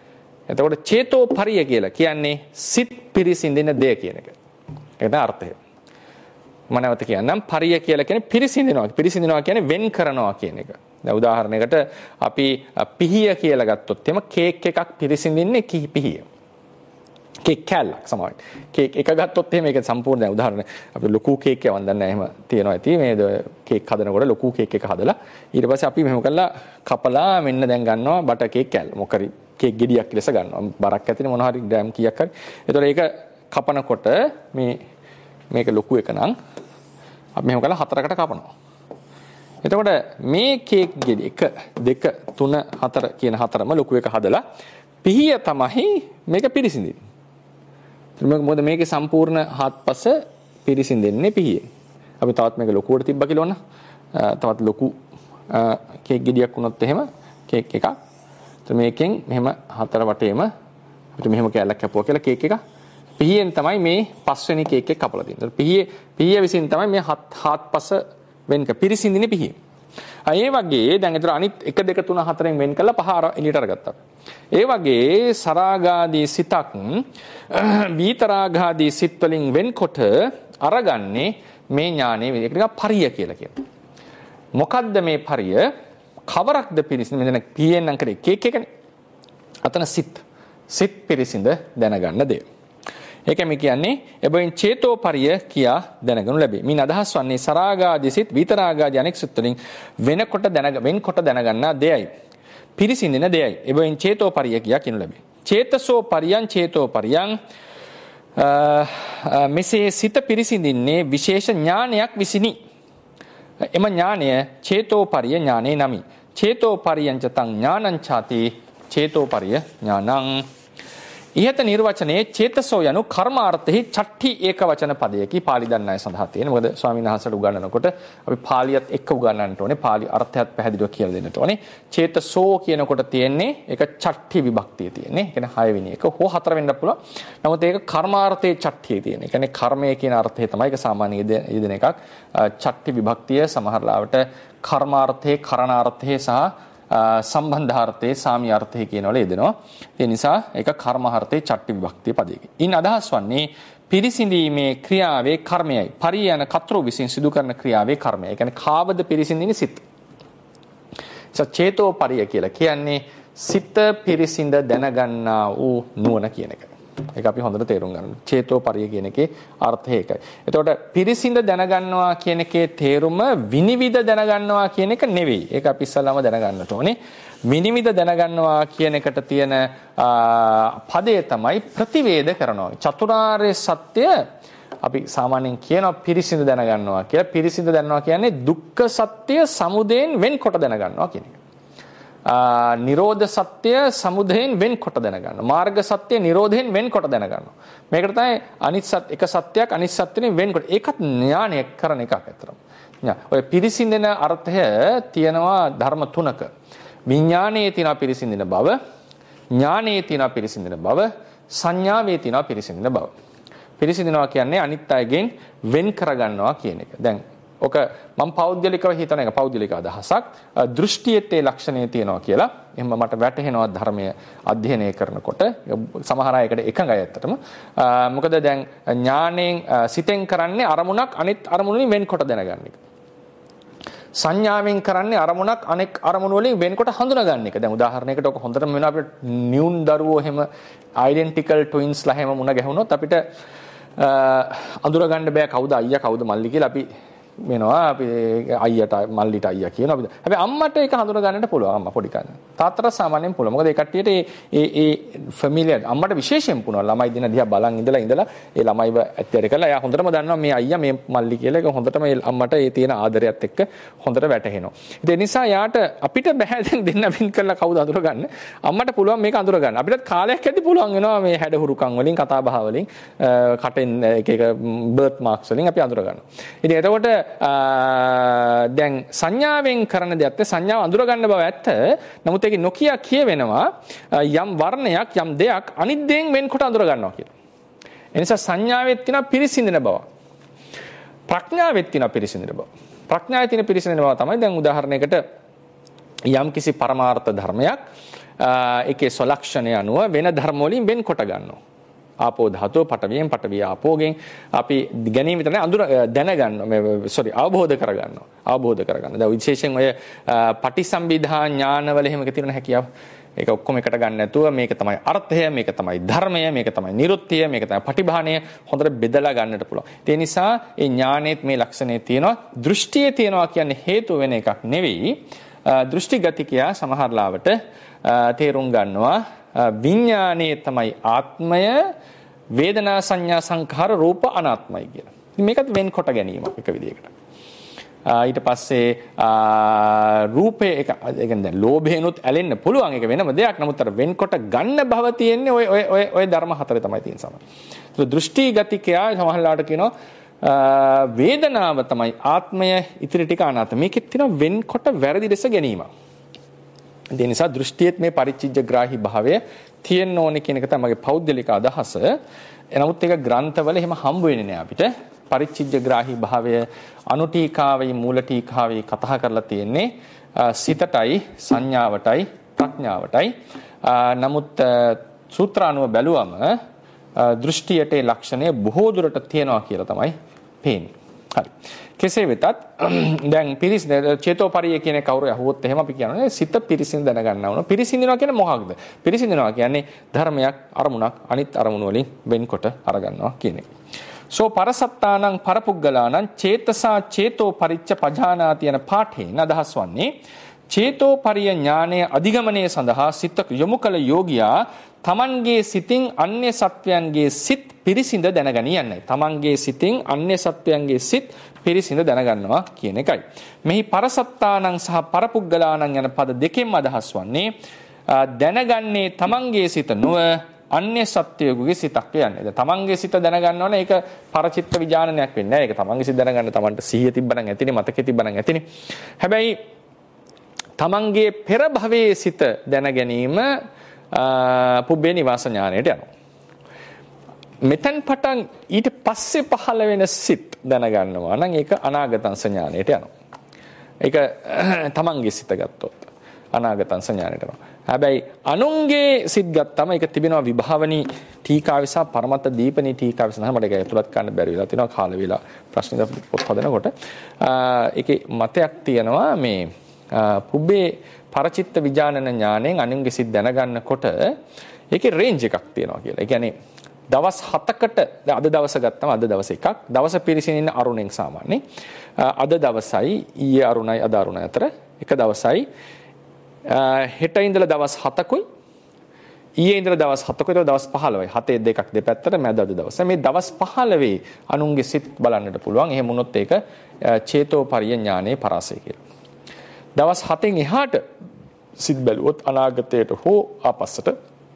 එතකොට චේතෝපරිය කියලා කියන්නේ සිත් පිරිසිඳින දෙය කියන එක. ඒක තමයි අර්ථය. මම නැවත කියන්නම් පරිය කියලා කියන්නේ පිරිසිඳිනවා. පිරිසිඳිනවා කියන්නේ වෙන් කරනවා කියන එක. දැන් උදාහරණයකට අපි පිහිය කියලා ගත්තොත් එම කේක් එකක් පිරිසිඳින්නේ කි පිහිය. කේක් කැල්ලක් සමහරවිට. කේක් එක ගත්තොත් එහෙම ඒක සම්පූර්ණ දැන් උදාහරණ අපි ලොකු කේක් එකක් වන්දන්නේ නැහැ. එහෙම තියෙනවා ඇති. මේ කේක් හදනකොට ලොකු කේක් එක හදලා ඊට පස්සේ අපි මෙහෙම කරලා කපලා මෙන්න දැන් ගන්නවා බටර් කේක් කැල්ල. මොකරි කේක් ගෙඩියක් ලෙස ගන්නවා. බරක් ඇතිනේ මොනවා හරි ග්‍රෑම් කීයක් හරි. ඒතකොට ඒක කපනකොට මේ මේක ලොකු එක නම් අපි මෙහෙම කරලා හතරකට කපනවා. එතකොට මේ කේක් ගෙඩි එක දෙක තුන හතර කියන හතරම ලොකු එක හදලා පිහිය තමයි මේක පිරිසිඳින්නේ. මොකද මේකේ සම්පූර්ණ හත්පස පිරිසිඳෙන්නේ පිහියෙන්. අපි තවත් මේක ලොකුවට තිබ්බා කියලා ඕන. තවත් ලොකු කේක් ගෙඩියක් වුණොත් එහෙම කේක් එකක්. මේකෙන් මෙහෙම හතර වටේම අපිට මෙහෙම කැලක් කැපුවා කියලා කේක් එක පිහියෙන් තමයි මේ පස්වෙනි කේක් එක කපලා දෙන්නේ. පිහිය පිහිය විසින් තමයි මේ හත් හත්පස වෙන්ක පිරිසිඳින්නේ පිහියෙන්. ඒ වගේ දැන් ඒතර අනිත් එක දෙක තුන හතරෙන් වෙන් කළා පහ එළියට අරගත්තා. ඒ වගේ සරාගාදී සිතක් විතරාගාදී සිත් වලින් වෙන්කොට අරගන්නේ මේ ඥානෙ විදිහට නිකන් පරිය කියලා කියනවා. මොකද්ද මේ පරිය? කවරක්ද පිරිසිඳ මෙතන පියෙන් නම් කරේ කේක් එකනේ. අතන සිත්. සිත් පිරිසිඳ දැනගන්න දේ. ඒකම කියන්නේ එබැවින් චේතෝපරිය කියා දැනගනු ලැබේ. මින් අදහස් වන්නේ සරාගාදී සිත් විතරාගාදී අනෙක් සිත් වලින් වෙනකොට දැනග වෙන්කොට දැනගන්නා දෙයයි. පිරිසිඳින දෙයයි. එබැවින් චේතෝපරිය කියා කියනු ලැබේ. චේතසෝ පරියං චේතෝපරියං මෙසේ සිත පිරිසිඳින්නේ විශේෂ ඥානයක් විසිනි. එම ඥානය චේතෝපරිය ඥානේ නමි. චේතෝපරියං චතං ඥානං ඡාති චේතෝපරිය ඥානං. ඉහත නිර්වචනයේ චේතසෝ යනු කර්මාර්ථෙහි චට්ටි ඒක වචන පදයකි පාලි දන්නයි සඳහා තියෙන. මොකද ස්වාමීන් වහන්සේට උගන්වනකොට අපි පාලියත් එක්ක උගන්වන්නට ඕනේ. පාලි අර්ථයත් පැහැදිලිව කියලා දෙන්නට ඕනේ. චේතසෝ කියනකොට තියෙන්නේ ඒක චට්ටි විභක්තිය තියෙන්නේ. ඒ කියන්නේ හය වෙනි එක හෝ හතර වෙන්නත් පුළුවන්. නමුත් ඒක කර්මාර්ථයේ චට්ටියේ තියෙන. ඒ කියන්නේ කර්මය කියන අර්ථය තමයි ඒක සාමාන්‍ය යෙදෙන එකක්. චට්ටි විභක්තිය සමහර ලාවට කර්මාර්ථයේ කරණාර්ථයේ සහ සම්බන්ධාර්ථයේ සාමියාර්ථයේ කියනවල යෙදෙනවා. ඒ නිසා ඒක කර්මාර්ථයේ චට්ටි විභක්තිය පදයකි. ඉන් අදහස් වන්නේ පිරිසිඳීමේ ක්‍රියාවේ කර්මයයි. පරියන කතරු විසින් සිදු කරන ක්‍රියාවේ කර්මය. ඒ කියන්නේ කාවද පිරිසිඳින සිත්. චේතෝ පරිය කියලා කියන්නේ සිත පිරිසිඳ දැනගන්නා වූ නුවණ කියන එක. ඒක අපි හොඳට තේරුම් ගන්න. චේතෝ පරිය කියන එකේ අර්ථය ඒකයි. එතකොට පිරිසිඳ දැනගන්නවා කියන එකේ තේරුම විනිවිද දැනගන්නවා කියන එක නෙවෙයි. ඒක අපි ඉස්සල්ලාම දැනගන්නට ඕනේ. විනිවිද දැනගන්නවා කියන එකට තියෙන පදය තමයි ප්‍රතිවේද කරනවා. චතුරාර්ය සත්‍ය අපි සාමාන්‍යයෙන් කියනවා පිරිසිඳ දැනගන්නවා කියලා. පිරිසිඳ දැනනවා කියන්නේ දුක්ඛ සත්‍ය සමුදයෙන් වෙන්කොට දැනගන්නවා කියන එක. නිරෝධ සත්‍ය සමුදයෙන් වෙන්කොට දැනගන්න. මාර්ග සත්‍ය නිරෝධයෙන් වෙන්කොට දැනගන්න. මේකට තමයි අනිත් සත්‍ය එක සත්‍යයක් අනිත් සත්‍යෙන් වෙන්කොට. ඒකත් ඥානය කරන එකක් අතරම. ඔය පිරිසිඳෙන අර්ථය තියෙනවා ධර්ම තුනක. විඥානයේ තියෙන පිරිසිඳෙන බව, ඥානයේ තියෙන පිරිසිඳෙන බව, සංඥාවේ තියෙන පිරිසිඳෙන බව. පිරිසිඳනවා කියන්නේ අනිත් අයගෙන් වෙන් කරගන්නවා කියන එක. දැන් ඔක මම පෞද්ගලිකව හිතන එක පෞද්ගලික අදහසක්. දෘෂ්ටියේ ලක්ෂණය තියෙනවා කියලා. එහෙනම් මට වැටහෙනවා ධර්මය අධ්‍යයනය කරනකොට. සමහර අයකට එකඟයි ඇත්තටම. මොකද දැන් ඥාණයෙන් සිතෙන් කරන්නේ අරමුණක් අනිත් අරමුණුලින් වෙන්කොට දැනගන්න එක. සංඥාවෙන් කරන්නේ අරමුණක් අනෙක් අරමුණු වලින් වෙන්කොට හඳුනා ගන්න එක. දැන් උදාහරණයකට ඔක හොඳටම වෙනවා අපිට නියුන් දරුවෝ එහෙම ඩෙන්ටිකල් ට්වින්ස්ලා එහෙම මුණ ගැහුනොත් අපිට අඳුර ගන්න බෑ කවුද අයියා කවුද මල්ලි කියලා අපි වෙනවා අපි අයියට මල්ලිට අයියා කියනවා අපි. හැබැයි අම්මට ඒක හඳුනා ගන්නට පුළුවන් අම්මා පොඩි කාලේ. තාත්තට සාමාන්‍යයෙන් පුළුවන්. මොකද ඒ කට්ටියට ඒ ඒ ඒ ෆැමිලියර් අම්මට විශේෂයෙන් පුළුවන්. ළමයි දින දිහා බලන් ඉඳලා ඉඳලා ඒ ළමයිව ඇත්තට කරලා එයා හොඳටම දන්නවා මේ අයියා මේ මල්ලි කියලා. ඒක හොඳටම ඒ අම්මට ඒ තියෙන ආදරයත් එක්ක හොඳට වැටහෙනවා. ඒ නිසා යාට අපිට බෑ දැන් දෙන්න වින් කරලා කවුද අඳුර ගන්න. අම්මට පුළුවන් මේක අඳුර ගන්න. අපිටත් කාලයක් ඇද්දි පුළුවන් වෙනවා මේ හැඩ හුරුකම් වලින් කතා බහ වලින් කටෙන් එක එක බර්ත් මාක්ස් වලින් අපි අඳුර ගන්නවා. ඉතින් එතකොට දැන් සංඥාවෙන් කරන දෙයත් සංඥාව අඳුර ගන්න බව ඇත්ත. නමුත් ඒක නොකිය කියවෙනවා යම් වර්ණයක් යම් දෙයක් අනිත් දෙයෙන් වෙන්කොට අඳුර ගන්නවා කියලා. ඒ නිසා සංඥාවෙත් තියෙන පිරිසිඳින බව. ප්‍රඥාවෙත් තියෙන පිරිසිඳින බව. ප්‍රඥාවේ තියෙන පිරිසිඳින බව තමයි දැන් උදාහරණයකට යම් කිසි පරමාර්ථ ධර්මයක් ඒකේ සලක්ෂණය අනුව වෙන ධර්ම වලින් වෙන් කොට ගන්නවා. ආපෝ ධාතුව පඨවියෙන් පඨවිය ආපෝගෙන් අපි ගැනීම විතරනේ අඳුර දැනගන්නවා සෝරි අවබෝධ කරගන්නවා අවබෝධ කරගන්න. දැන් විශේෂයෙන් ඔය පටිසම්භිදා ඥානවල එහෙම තියෙන හැකියාව ඒක ඔක්කොම එකට ගන්න නැතුව මේක තමයි අර්ථය මේක තමයි ධර්මය මේක තමයි නිරුත්තිය මේක තමයි පටිභාණය හොඳට බෙදලා ගන්නට පුළුවන්. ඒ නිසා ඒ ඥානෙත් මේ ලක්ෂණේ තියෙනවා. දෘෂ්ටියේ තියෙනවා කියන්නේ හේතු වෙන එකක් නෙවෙයි. දෘෂ්ටි ගතිකයා සමහර ලාවට තේරුම් ගන්නවා විඥානයේ තමයි ආත්මය වේදනා සංඥා සංඛාර රූප අනාත්මයි කියලා. මේකත් වෙන්කොට ගැනීමක් එක විදිහකට. ඊට පස්සේ රූපේ එක ඒ කියන්නේ දැන් ලෝභේනොත් ඇලෙන්න පුළුවන් ඒක වෙනම දෙයක්. නමුත් අර වෙන්කොට ගන්න භව තියෙන්නේ ඔය ඔය ඔය ඔය ධර්ම හතරේ තමයි තියෙන සම. ඒක දෘෂ්ටි ගතිකයා සමහරලාට කියනවා වේදනාව තමයි ආත්මය ඉතිරි ටික අනාත්ම. මේකෙත් තියෙනවා වෙන්කොට වැරදි ලෙස ගැනීම. ඒ නිසා දෘෂ්ටියේත් මේ පරිච්ඡිජ්ජග්‍රාහී භාවය තියෙන්න ඕනේ කියන එක තමයි මගේ පෞද්ගලික අදහස. එනමුත් ඒක ග්‍රන්ථවල එහෙම හම්බ වෙන්නේ නැහැ අපිට. පරිච්ඡිජ්ජග්‍රාහී භාවය අනුටීකාවේ මූල ටීකාවේ කතා කරලා තියෙන්නේ සිතටයි සංඥාවටයි ප්‍රඥාවටයි. නමුත් සූත්‍රානුව බැලුවම දෘෂ්ටියට ලක්ෂණය බොහෝ දුරට තියෙනවා කියලා තමයි පේන්නේ. හරි. කෙසේ වෙතත් දැන් පිරිසිඳ චේතෝපරිය කියන කවුරු අහුවොත් එහෙම අපි කියනවා සිත පිරිසිඳ දැනගන්න ඕන. පිරිසිඳිනවා කියන්නේ මොකක්ද? පිරිසිඳිනවා කියන්නේ ධර්මයක් අරමුණක් අනිත් අරමුණු වලින් වෙන්කොට අරගන්නවා කියන එක. සෝ පරසත්තානං පරපුග්ගලානං චේතසා චේතෝ පරිච්ඡ පජානාති යන පාඨයෙන් අදහස් වන්නේ චේතෝපරිය ඥානය අධිගමනයේ සඳහා සිත යොමු කළ යෝගියා තමන්ගේ සිතින් අන්‍ය සත්වයන්ගේ සිත් පිරිසිඳ දැනගනියන්නයි. තමන්ගේ සිතින් අන්‍ය සත්වයන්ගේ සිත් පිරිසිඳ දැනගන්නවා කියන එකයි. මෙහි පරසත්තානං සහ පරපුග්ගලානං යන පද දෙකෙන්ම අදහස් වන්නේ දැනගන්නේ තමන්ගේ සිත නොව අන්‍ය සත්වයෙකුගේ සිතක් කියන්නේ. තමන්ගේ සිත දැනගන්නවනේ ඒක පරචිත්ත විඥානනයක් වෙන්නේ නැහැ. ඒක තමන්ගේ සිත දැනගන්න තමන්ට සිහිය තිබ්බනම් ඇතිනේ මතකෙ තිබ්බනම් ඇතිනේ. හැබැයි තමන්ගේ පෙර භවයේ සිත දැන ගැනීම පුබ්බේ නිවාස ඥානයට යනවා. මෙතෙන් පටන් ඊට පස්සේ පහළ වෙන සිත් දැනගන්නවා නම් ඒක අනාගතං ඥානයට යනවා. ඒක තමන්ගේ සිත ගත්තොත් අනාගතං ඥානයට යනවා. හැබැයි අනුන්ගේ සිත් ගත්තම ඒක තිබෙනවා විභාවනී ටීකාවේ සහ පරමත්ත දීපනී ටීකාවේ සහ මට ඒක ඇතුළත් කරන්න බැරි වෙලා තිනවා කාල වේලා ප්‍රශ්න පොත් හදනකොට ඒකේ මතයක් තියෙනවා මේ පුබ්බේ පරචිත්ත විඥානන ඥාණයෙන් අනුන්ගේ සිත් දැනගන්නකොට ඒකේ රේන්ජ් එකක් තියෙනවා කියලා. ඒ කියන්නේ දවස් හතකට අද දවස ගත්තම අද දවස් එකක් දවස පිරිසිනින්න අරුණෙන් සාමාන්‍යයෙන් අද දවසයි ඊයේ අරුණයි අද අරුණ අතර එක දවසයි හෙට ඉඳලා දවස් හතකුයි ඊයේ ඉඳලා දවස් හතකුයි දවස් පහළොවයි හතේ දෙකක් දෙපැත්තට මැද අද දවස මේ දවස් පහළොවේ අනුන්ගේ සිත් බලන්නට පුළුවන්. එහෙම වුණොත් ඒක චේතෝපරිය ඥානයේ පරාසය කියලා. දවස් හතෙන් එහාට සිත් බැලුවොත් අනාගතයට හෝ ආපස්සට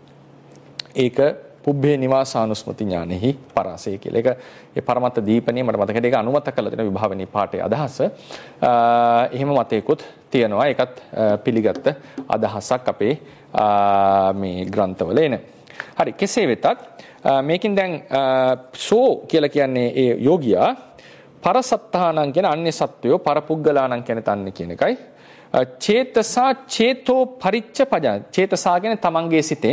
ඒක පුබ්බේ නිවාසානුස්මති ඥානෙහි පරාසය කියලා. ඒක ඒ පරමත්ත දීපණිය මට මතකයි ඒක අනුමත කළ දෙන විභාවනී පාඨයේ අදහස. එහෙම මතයකුත් තියෙනවා. ඒකත් පිළිගත්ත අදහසක් අපේ මේ ග්‍රන්ථවල එන. හරි කෙසේ වෙතත් මේකෙන් දැන් සෝ කියලා කියන්නේ ඒ යෝගියා පරසත්තානං කියන අන්‍ය සත්වයෝ පරපුග්ගලානං කියන තන්නේ කියන එකයි. චේතසා චේතෝ පරිච්ඡ පජා චේතසා කියන්නේ තමන්ගේ සිතෙන්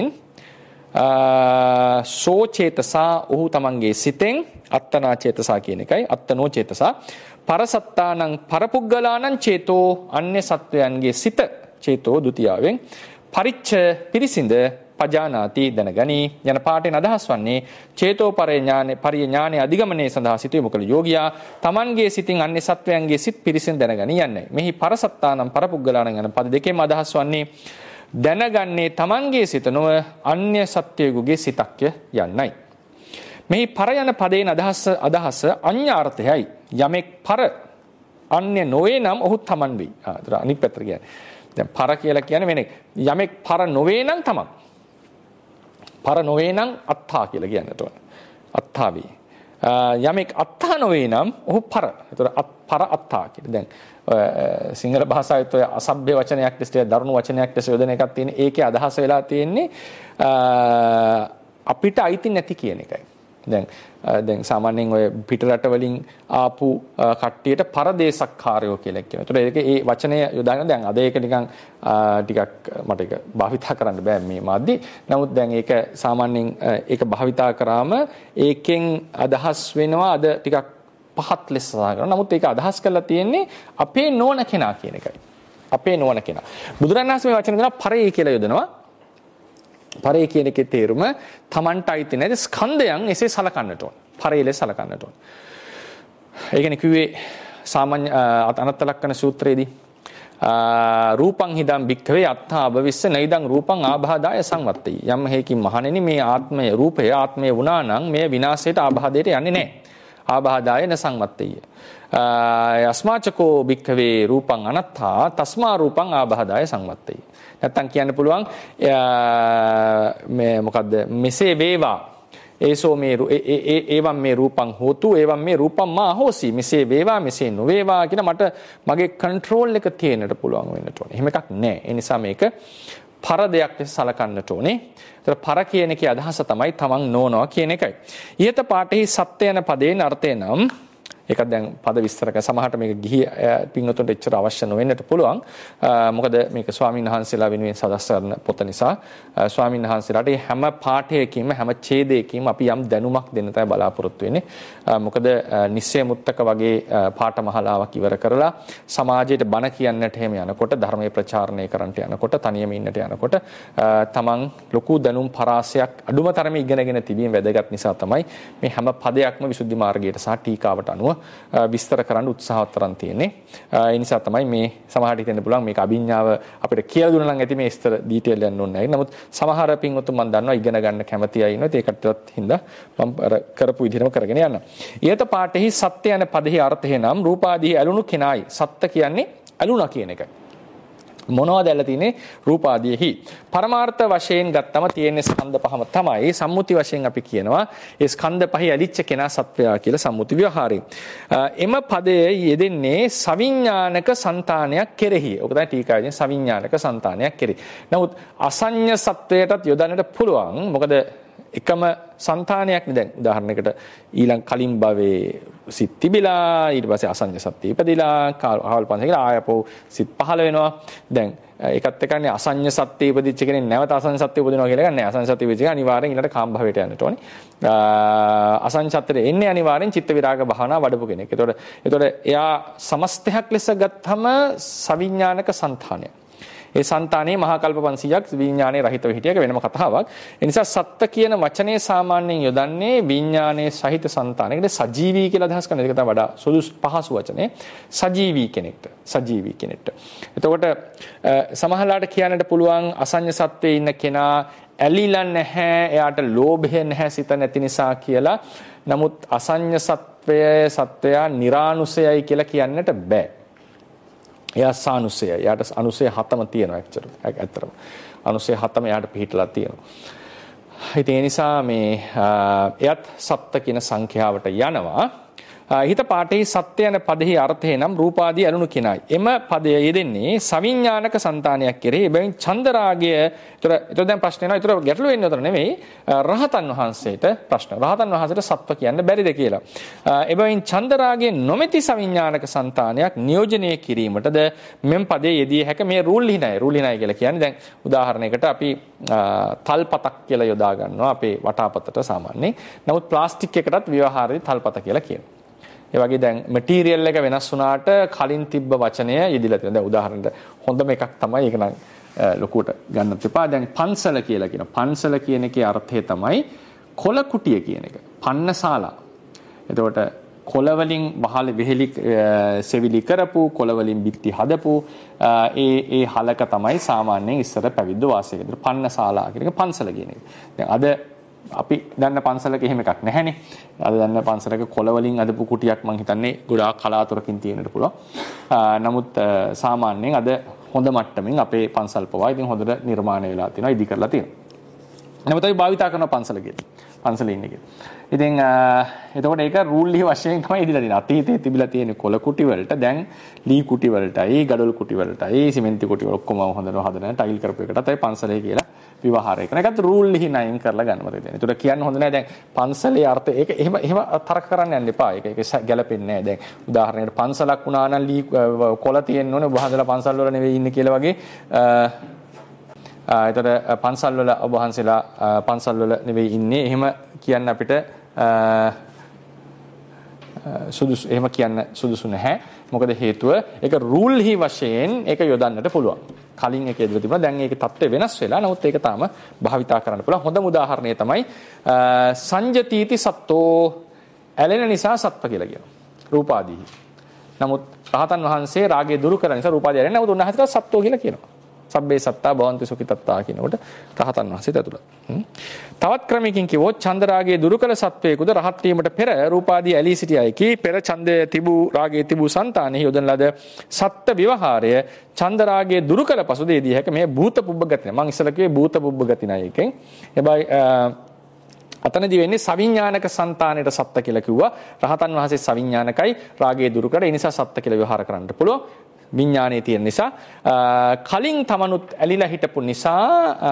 සෝ චේතසා ඔහු තමන්ගේ සිතෙන් අත්තනා චේතසා කියන එකයි අත්තනෝ චේතසා පරසත්තානං පරපුග්ගලානං චේතෝ අන්‍ය සත්වයන්ගේ සිත චේතෝ ဒ ුතියාවෙන් පරිච්ඡ පිරිසිඳ පජානාති දැනගනි යන පාඨයෙන් අදහස් වන්නේ චේතෝ පරිඥාන පරිඥානයේ අධිගමනයේ සඳහා සිටු මොකල යෝගියා තමන්ගේ සිතින් අන්‍ය සත්වයන්ගේ සිත් පිරිසිඳ දැනගනි යන්නේ. මෙහි පරසත්තානම් පරපුග්ගලානම් යන පද දෙකෙන්ම අදහස් වන්නේ දැනගන්නේ තමන්ගේ සිත නොව අන්‍ය සත්වයෙකුගේ සිතක්ය යන්නයි. මෙහි පර යන පදයෙන් අදහස අදහස අඤ්ඤාර්ථයයි. යමෙක් පර අන්‍ය නොවේ නම් ඔහු තමන් වෙයි. ආ ඒතර අනිත් පැත්තට කියන්නේ. දැන් පර කියලා කියන්නේ වෙන යමෙක් පර නොවේ නම් තමන් පර නොවේ නම් අත්තා කියලා කියන්නට ඕන. අත්තා වේ. යමෙක් අත්තා නොවේ නම් ඔහු පර. ඒතර පර අත්තා කියලා. දැන් සිංහල භාෂාවෙත් ඔය අසභ්‍ය වචනයක් ලෙස දරුණු වචනයක් ලෙස යොදන එකක් තියෙන. ඒකේ අදහස වෙලා තියෙන්නේ අපිට අයිති නැති කියන එකයි. දැන් දැන් සාමාන්‍යයෙන් ඔය පිටරට වලින් ආපු කට්ටියට පරදේශක්කාරයෝ කියලා කියනවා. ඒතර ඒක ඒ වචනය යොදාගෙන දැන් අද ඒක නිකන් ටිකක් මට ඒක භාවිතා කරන්න බෑ මේ මාධ්‍ය. නමුත් දැන් ඒක සාමාන්‍යයෙන් ඒක භාවිතා කරාම ඒකෙන් අදහස් වෙනවා අද ටිකක් පහත් ලෙස සඳහන් කරනවා. නමුත් ඒක අදහස් කරලා තියෙන්නේ අපේ නොවන කෙනා කියන එකයි. අපේ නොවන කෙනා. බුදුරණන් වහන්සේ මේ වචන දෙනවා පරේ කියලා යොදනවා. පරේ කියන එකේ තේරුම තමන්ට අයිති නැති ස්කන්ධයන් එසේ සලකන්නට ඕන. පරේ ලෙස සලකන්නට ඕන. ඒ කියන්නේ කිව්වේ සාමාන්‍ය අනත්ත ලක්කන සූත්‍රයේදී රූපං හිදම් භික්ඛවේ අත්ථා අභවිස්ස නයිදං රූපං ආබාධාය සංවත්තයි. යම් හේකින් මහණෙනි මේ ආත්මය රූපය ආත්මය වුණා නම් මේ විනාශයට ආබාධයට යන්නේ නැහැ. ආබාධාය න සංවත්තයි. යස්මාචකෝ භික්ඛවේ රූපං අනත්ථා තස්මා රූපං ආබාධාය සංවත්තයි. නැත්තම් කියන්න පුළුවන් මේ මොකද්ද මෙසේ වේවා ඒසෝ මේ ඒවම් මේ රූපං හෝතු ඒවම් මේ රූපං මා හෝසි මෙසේ වේවා මෙසේ නොවේවා කියන මට මගේ කන්ට්‍රෝල් එක තියෙන්නට පුළුවන් වෙන්නට ඕනේ. එහෙම එකක් නැහැ. ඒ නිසා මේක පර දෙයක් ලෙස සලකන්නට ඕනේ. ඒතර පර කියන එකේ අදහස තමයි තමන් නොවනවා කියන එකයි. ඊට පාඨෙහි සත්‍ය යන පදේන අර්ථය නම් ඒක දැන් පද විස්තර කරන සමහරට මේක ගිහි පින්වතුන්ට එච්චර අවශ්‍ය නොවෙන්නට පුළුවන්. මොකද මේක ස්වාමීන් වහන්සේලා වෙනුවෙන් සදස් කරන පොත නිසා ස්වාමීන් වහන්සේලාට මේ හැම පාඨයකින්ම හැම ඡේදයකින්ම අපි යම් දැනුමක් දෙන්න තමයි බලාපොරොත්තු වෙන්නේ. මොකද නිස්සය මුත්තක වගේ පාඨමහලාවක් ඉවර කරලා සමාජයට බණ කියන්නට එහෙම යනකොට ධර්මයේ ප්‍රචාරණය කරන්නට යනකොට තනියම ඉන්නට යනකොට තමන් ලොකු දැනුම් පරාසයක් අඩුම තරමේ ඉගෙනගෙන තිබීම වැදගත් නිසා තමයි මේ හැම පදයක්ම විසුද්ධි මාර්ගයට සහ ටීකාවට අනුව විස්තර කරන්න උත්සාහවත් තරම් තියෙන්නේ. ඒ නිසා තමයි මේ සමහරට හිතෙන්න පුළුවන් මේක අභිඥාව අපිට කියලා දුන්නා නම් ඇති මේ විස්තර ඩීටේල් යන්න ඕනේ නැහැ. නමුත් සමහර පින්වතුන් මම දන්නවා ඉගෙන ගන්න කැමති අය ඉන්නවා. ඒකටත් හින්දා මම කරපු විදිහටම කරගෙන යනවා. ඊට පාඨෙහි සත්‍ය යන පදෙහි අර්ථය නම් රූපාදී ඇලුණු කෙනායි. සත්‍ය කියන්නේ ඇලුණා කියන එකයි. මොනවද ඇල්ල තියෙන්නේ රූපාදීෙහි පරමාර්ථ වශයෙන් ගත්තම තියෙන ස්කන්ධ පහම තමයි සම්මුති වශයෙන් අපි කියනවා ඒ ස්කන්ධ පහේ ඇලිච්ච කෙනා සත්වයා කියලා සම්මුති ව්‍යවහාරයෙන් එම පදයේ යෙදෙන්නේ සවිඥානික సంతානයක් කෙරෙහි. ඔක තමයි ටීකාවෙන් සවිඥානික సంతානයක් කෙරෙහි. නමුත් අසඤ්ඤ සත්වයටත් යොදන්නට පුළුවන්. මොකද එකම సంతානයක් නේ. දැන් උදාහරණයකට ඊළඟ කලින් භවයේ සිත් තිබිලා ඊට පස්සේ අසඤ්ඤ සත්‍ය ඉපදිලා ආවල් පන්සල ආයපෝ සිත් පහළ වෙනවා. දැන් ඒකත් එක්කනේ අසඤ්ඤ සත්‍ය ඉපදිච්ච කෙනෙක් නැවත අසඤ්ඤ සත්‍ය උපදිනවා කියලා ගන්න. අසඤ්ඤ සත්‍ය ඉපදිච්ච අනිවාර්යෙන් ඊළඟට කාම භවයට යන්නට ඕනේ. අසඤ්ඤ සත්‍යෙ එන්නේ අනිවාර්යෙන් චිත්ත විරාග භාවනා වඩපු කෙනෙක්. ඒතකොට ඒතකොට එයා සමස්තයක් ලෙස ගත්තම සවිඥානික సంతානය. ඒ సంతානේ මහා කල්ප පන්සීයක් විඥානයේ රහිතව හිටියක වෙනම කතාවක්. ඒ නිසා සත්ත්‍ය කියන වචනේ සාමාන්‍යයෙන් යොදන්නේ විඥානයේ සහිත సంతානයකට සජීවී කියලා අදහස් කරන එක තමයි වඩා සුදුසු පහසු වචනේ. සජීවී කෙනෙක්ට සජීවී කෙනෙක්ට. එතකොට සමහරලාට කියන්නට පුළුවන් අසඤ්ඤ සත්වයේ ඉන්න කෙනා ඇලිලා නැහැ, එයාට ලෝභය නැහැ, සිත නැති නිසා කියලා. නමුත් අසඤ්ඤ සත්වයේ සත්වයා නිරානුසයයි කියලා කියන්නට බෑ. එයා සානුසය. එයාට අනුසය හතම තියෙනවා ඇක්චුලි. ඇත්තටම. අනුසය හතම එයාට පිළිහිටලා තියෙනවා. ඉතින් ඒ නිසා මේ එයත් සත්ත්‍ය කියන සංඛ්‍යාවට යනවා. හිත පාඨේ සත්‍ය යන පදෙහි අර්ථය නම් රූපාදී අලුණු කෙනායි. එම පදය යෙදෙන්නේ සවිඥානික సంతානයක් කෙරෙහි. එබැවින් චන්දරාගය. ඒතර ඒතර දැන් ප්‍රශ්න එනවා. ඒතර ගැටලු වෙන්නේ උතර නෙමෙයි. රහතන් වහන්සේට ප්‍රශ්න. රහතන් වහන්සේට සත්ව කියන්න බැරිද කියලා. එබැවින් චන්දරාගයේ නොමැති සවිඥානික సంతානයක් නියෝජනය කිරීමටද මෙම් පදයේ යෙදී හැක මේ රූල් ලිහිණයි. රූල් ලිහිණයි කියලා කියන්නේ දැන් උදාහරණයකට අපි තල්පතක් කියලා යොදා ගන්නවා අපේ වටාපතට සාමාන්‍යයෙන්. නමුත් ප්ලාස්ටික් එකටත් ව්‍යවහාරයේ තල්පත කියලා කියනවා. ඒ වගේ දැන් මැටීරියල් එක වෙනස් වුණාට කලින් තිබ්බ වචනය යෙදිලා තියෙනවා. දැන් උදාහරණයක් හොඳම එකක් තමයි ඒක නම් ලොකුට ගන්නත් එපා. දැන් පන්සල කියලා කියනවා. පන්සල කියන එකේ අර්ථය තමයි කොළ කුටිය කියන එක. පන්නශාලා. එතකොට කොළ වලින් වහල වෙහෙලි සෙවිලි කරපු කොළ වලින් බිත්ති හදපු ඒ ඒ හලක තමයි සාමාන්‍යයෙන් ඉස්සර පැවිද්ද වාසය කරන පන්නශාලා කියන එක පන්සල කියන එක. දැන් අද අපි දන්න පන්සලක එහෙම එකක් නැහැනේ. අද දන්න පන්සලක කොළ වලින් අදපු කුටියක් මම හිතන්නේ ගොඩාක් කලාතුරකින් තියෙන්නට පුළුවන්. නමුත් සාමාන්‍යයෙන් අද හොඳ මට්ටමින් අපේ පන්සල් පවා ඉතින් හොඳට නිර්මාණය වෙලා තියෙනවා, ඉදි කරලා තියෙනවා. නමුත් අපි භාවිතා කරන පන්සල කියලා. පන්සලේ ඉන්නේ කියලා. ඉතින් එතකොට ඒක රූල් ලී වශයෙන් තමයි ඉදිරියට තියෙන්නේ. අතීතයේ තිබිලා තියෙන කොළ කුටි වලට දැන් ලී කුටි වලටයි, ගඩොල් කුටි වලටයි, සිමෙන්ති කුටි වල ඔක්කොම හොඳට හදන ටයිල් කරපු එකටත් අපි පන්සලේ කියලා විවහාරය කරන එකත් රූල් ලී නයින් කරලා ගන්නවද කියන්නේ. ඒතකොට කියන්න හොඳ නැහැ දැන් පන්සලේ අර්ථය ඒක එහෙම එහෙම තර්ක කරන්න යන්න එපා. ඒක ඒක ගැලපෙන්නේ නැහැ. දැන් උදාහරණයකට පන්සලක් වුණා නම් ලී කොළ තියෙන්න ඕනේ. ඔබ හදලා පන්සල් වල නෙවෙයි ඉන්නේ කියලා වගේ ඒතර පන්සල් වල ඔබ වහන්සේලා පන්සල් වල නෙවෙයි ඉන්නේ. එහෙම කියන්න අපිට සුදුසු එහෙම කියන්න සුදුසු නැහැ. මොකද හේතුව ඒක රූල් හි වශයෙන් ඒක යොදන්නට පුළුවන්. කලින් ඒක ඉදිරිය තිබුණා. දැන් ඒකේ තත්ත්වය වෙනස් වෙලා. නමුත් ඒක තාම භාවිතා කරන්න පුළුවන්. හොඳම උදාහරණය තමයි සංජතීති සත්තෝ ඇලෙන නිසා සත්ව කියලා කියනවා. රූපාදී. නමුත් රහතන් වහන්සේ රාගය දුරු කරන නිසා රූපාදී ඇලෙන්නේ. නමුත් උන්වහන්සේට සත්තෝ කියලා කියනවා. සබ්බේ සත්තා භවන්ති සුඛිතත්තා කියනකොට රහතන් වහන්සේට ඇතුළත්. තවත් ක්‍රමයකින් කිව්වොත් චන්දරාගයේ දුරු කළ සත්වයකුද රහත් වීමට පෙර රූපාදී ඇලී සිටියයි කී පෙර ඡන්දය තිබූ රාගයේ තිබූ సంతානෙහි යොදන ලද සත්ත්ව විවහාරය චන්දරාගයේ දුරු කළ පසු දේදී හැක මේ භූත පුබ්බ ගතිය. මම ඉස්සලා කිව්වේ භූත පුබ්බ ගතිය නයි එකෙන්. හැබැයි අතනදී වෙන්නේ සවිඥානික సంతානෙට සත්ත්ව කියලා කිව්වා. රහතන් වහන්සේ සවිඥානිකයි රාගයේ දුරු කර ඒ නිසා සත්ත්ව කියලා විවහාර කරන්නට පුළුවන්. විඥානයේ තියෙන නිසා කලින් තමනුත් ඇලිලා හිටපු නිසා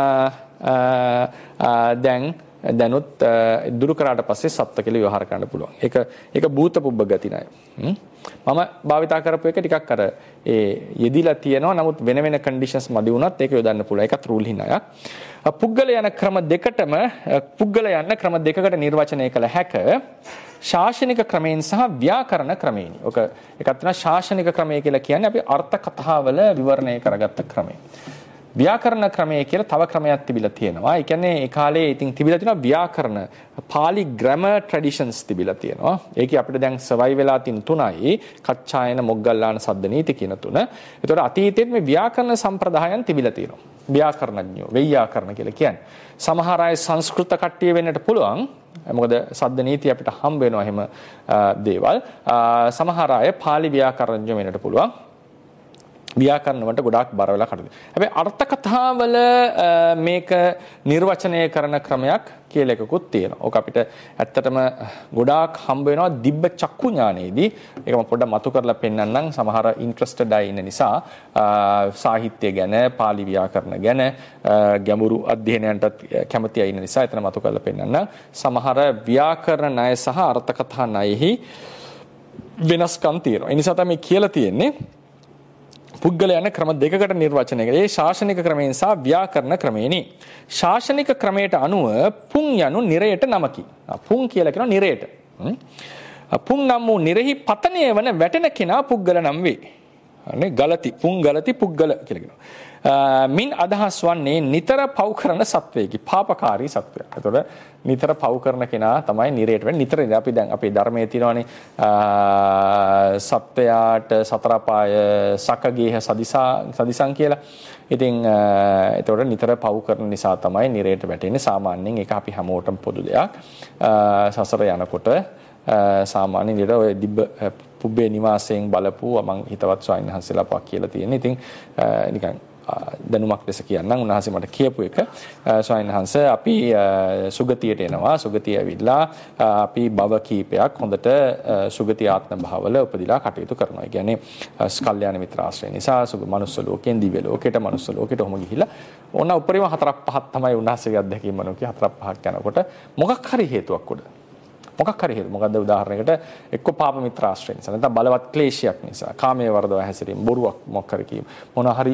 දැන් දැනුත් දුරු කරාට පස්සේ සත්ත්ව කියලා විවහාර කරන්න පුළුවන්. ඒක ඒක භූත පුබ්බ ගති නයි. මම භාවිතා කරපු එක ටිකක් අර ඒ යෙදිලා තියෙනවා. නමුත් වෙන වෙන කන්ඩිෂන්ස් මදි වුණත් ඒක යොදන්න පුළුවන්. ඒකත් රූල් හිණයක්. පුද්ගල යන ක්‍රම දෙකටම පුද්ගල යන ක්‍රම දෙකකට නිර්වචනය කළ හැක. ශාසනික ක්‍රමයෙන් සහ ව්‍යාකරණ ක්‍රමයෙන්. ඔක එකක් තමයි ශාසනික ක්‍රමය කියලා කියන්නේ අපි අර්ථ කතාවල විවරණය කරගත්ත ක්‍රමය. ව්‍යාකරණ ක්‍රමය කියලා තව ක්‍රමයක් තිබිලා තියෙනවා. ඒ කියන්නේ ඒ කාලේ ඉතින් තිබිලා තියෙනවා ව්‍යාකරණ පාලි ග්‍රැමර් ට්‍රැඩිෂන්ස් තිබිලා තියෙනවා. ඒකේ අපිට දැන් සර්වයි වෙලා තියෙන තුනයි කච්චායන මොග්ගල්ලාන සද්ද නීති කියන තුන. ඒතකොට අතීතයේ මේ ව්‍යාකරණ සම්ප්‍රදායන් තිබිලා තියෙනවා. ව්‍යාකරණඥයෝ වෙය්‍යාකරණ කියලා කියන්නේ. සමහර අය සංස්කෘත කට්ටිය වෙන්නට පුළුවන්. මොකද සද්ද නීති අපිට හම්බ වෙනවා එහෙම දේවල්. සමහර අය පාලි ව්‍යාකරණඥයෝ වෙන්නට පුළුවන්. ව්‍යාකරණ වලට ගොඩාක් බර වෙලා කටයුතු. හැබැයි අර්ථ කතාවල මේක නිර්වචනය කරන ක්‍රමයක් කියලා එකකුත් තියෙනවා. ඕක අපිට ඇත්තටම ගොඩාක් හම්බ වෙනවා දිබ්බ චක්කු ඥානයේදී. ඒක මම පොඩ්ඩක් මතු කරලා පෙන්නන්නම්. සමහර ඉන්ට්‍රෙස්ටඩ් අය ඉන්න නිසා සාහිත්‍ය ගැන, පාලි ව්‍යාකරණ ගැන ගැඹුරු අධ්‍යයනයන්ටත් කැමති අය ඉන්න නිසා එතන මතු කරලා පෙන්නන්නම්. සමහර ව්‍යාකරණ ණය සහ අර්ථ කතා ණයෙහි වෙනස්කම් තියෙනවා. ඒ නිසා තමයි කියලා තියෙන්නේ පුද්ගල යන ක්‍රම දෙකකට නිර්වචනය කරේ. ඒ ශාසනික ක්‍රමයෙන් සහ ව්‍යාකරණ ක්‍රමයෙනි. ශාසනික ක්‍රමයට අනුව පුන් යනු නිරයට නමකි. පුන් කියලා කියනවා නිරයට. පුන් නම් වූ නිරෙහි පතනය වන වැටෙන කෙනා පුද්ගල නම් වේ. අනේ ගලති පුන් ගලති පුද්ගල කියලා කියනවා. මින් අදහස් වන්නේ නිතර පව් කරන සත්වයකි. පාපකාරී සත්වයා. එතකොට නිතර පව් කරන කෙනා තමයි නිරයට වෙන්නේ. නිතර අපි දැන් අපේ ධර්මයේ තියෙනවානේ සත්වයාට සතර පාය සකගේහ සදිසා සදිසං කියලා. ඉතින් එතකොට නිතර පව් කරන නිසා තමයි නිරයට වැටෙන්නේ. සාමාන්‍යයෙන් ඒක අපි හැමෝටම පොදු දෙයක්. සසර යනකොට සාමාන්‍ය විදිහට ඔය දිබ්බ පුබ්බේ නිවාසයෙන් බලපු මම හිතවත් ස්වාමීන් වහන්සේලා පක් කියලා තියෙනවා. ඉතින් නිකන් දැනුමක් ලෙස කියන්නම් උන්වහන්සේ මට කියපු එක ස්වාමීන් වහන්සේ අපි සුගතියට එනවා. සුගතිය ඇවිල්ලා අපි භව කීපයක් හොඳට සුගති ආත්ම භාවවල උපදිලා කටයුතු කරනවා. ඒ කියන්නේ කල්යාණ මිත්‍ර ආශ්‍රය නිසා සුග මනුස්ස ලෝකයෙන් දිව්‍ය ලෝකයට මනුස්ස ලෝකයට ඔහොම ගිහිල්ලා ඕන උපරිම හතරක් පහක් තමයි උන්වහන්සේගේ අත්දැකීම් මනෝකේ හතරක් පහක් යනකොට මොකක් හරි හේතුවක් උඩ මොකක් හරි හේතු මොකද්ද උදාහරණයකට එක්ක පාප මිත්‍ර ආශ්‍රය නිසා නැත්නම් බලවත් ක්ලේශයක් නිසා කාමයේ වර්ධව හැසිරීම බොරුවක් මොකක් හරි කීම මොන හරි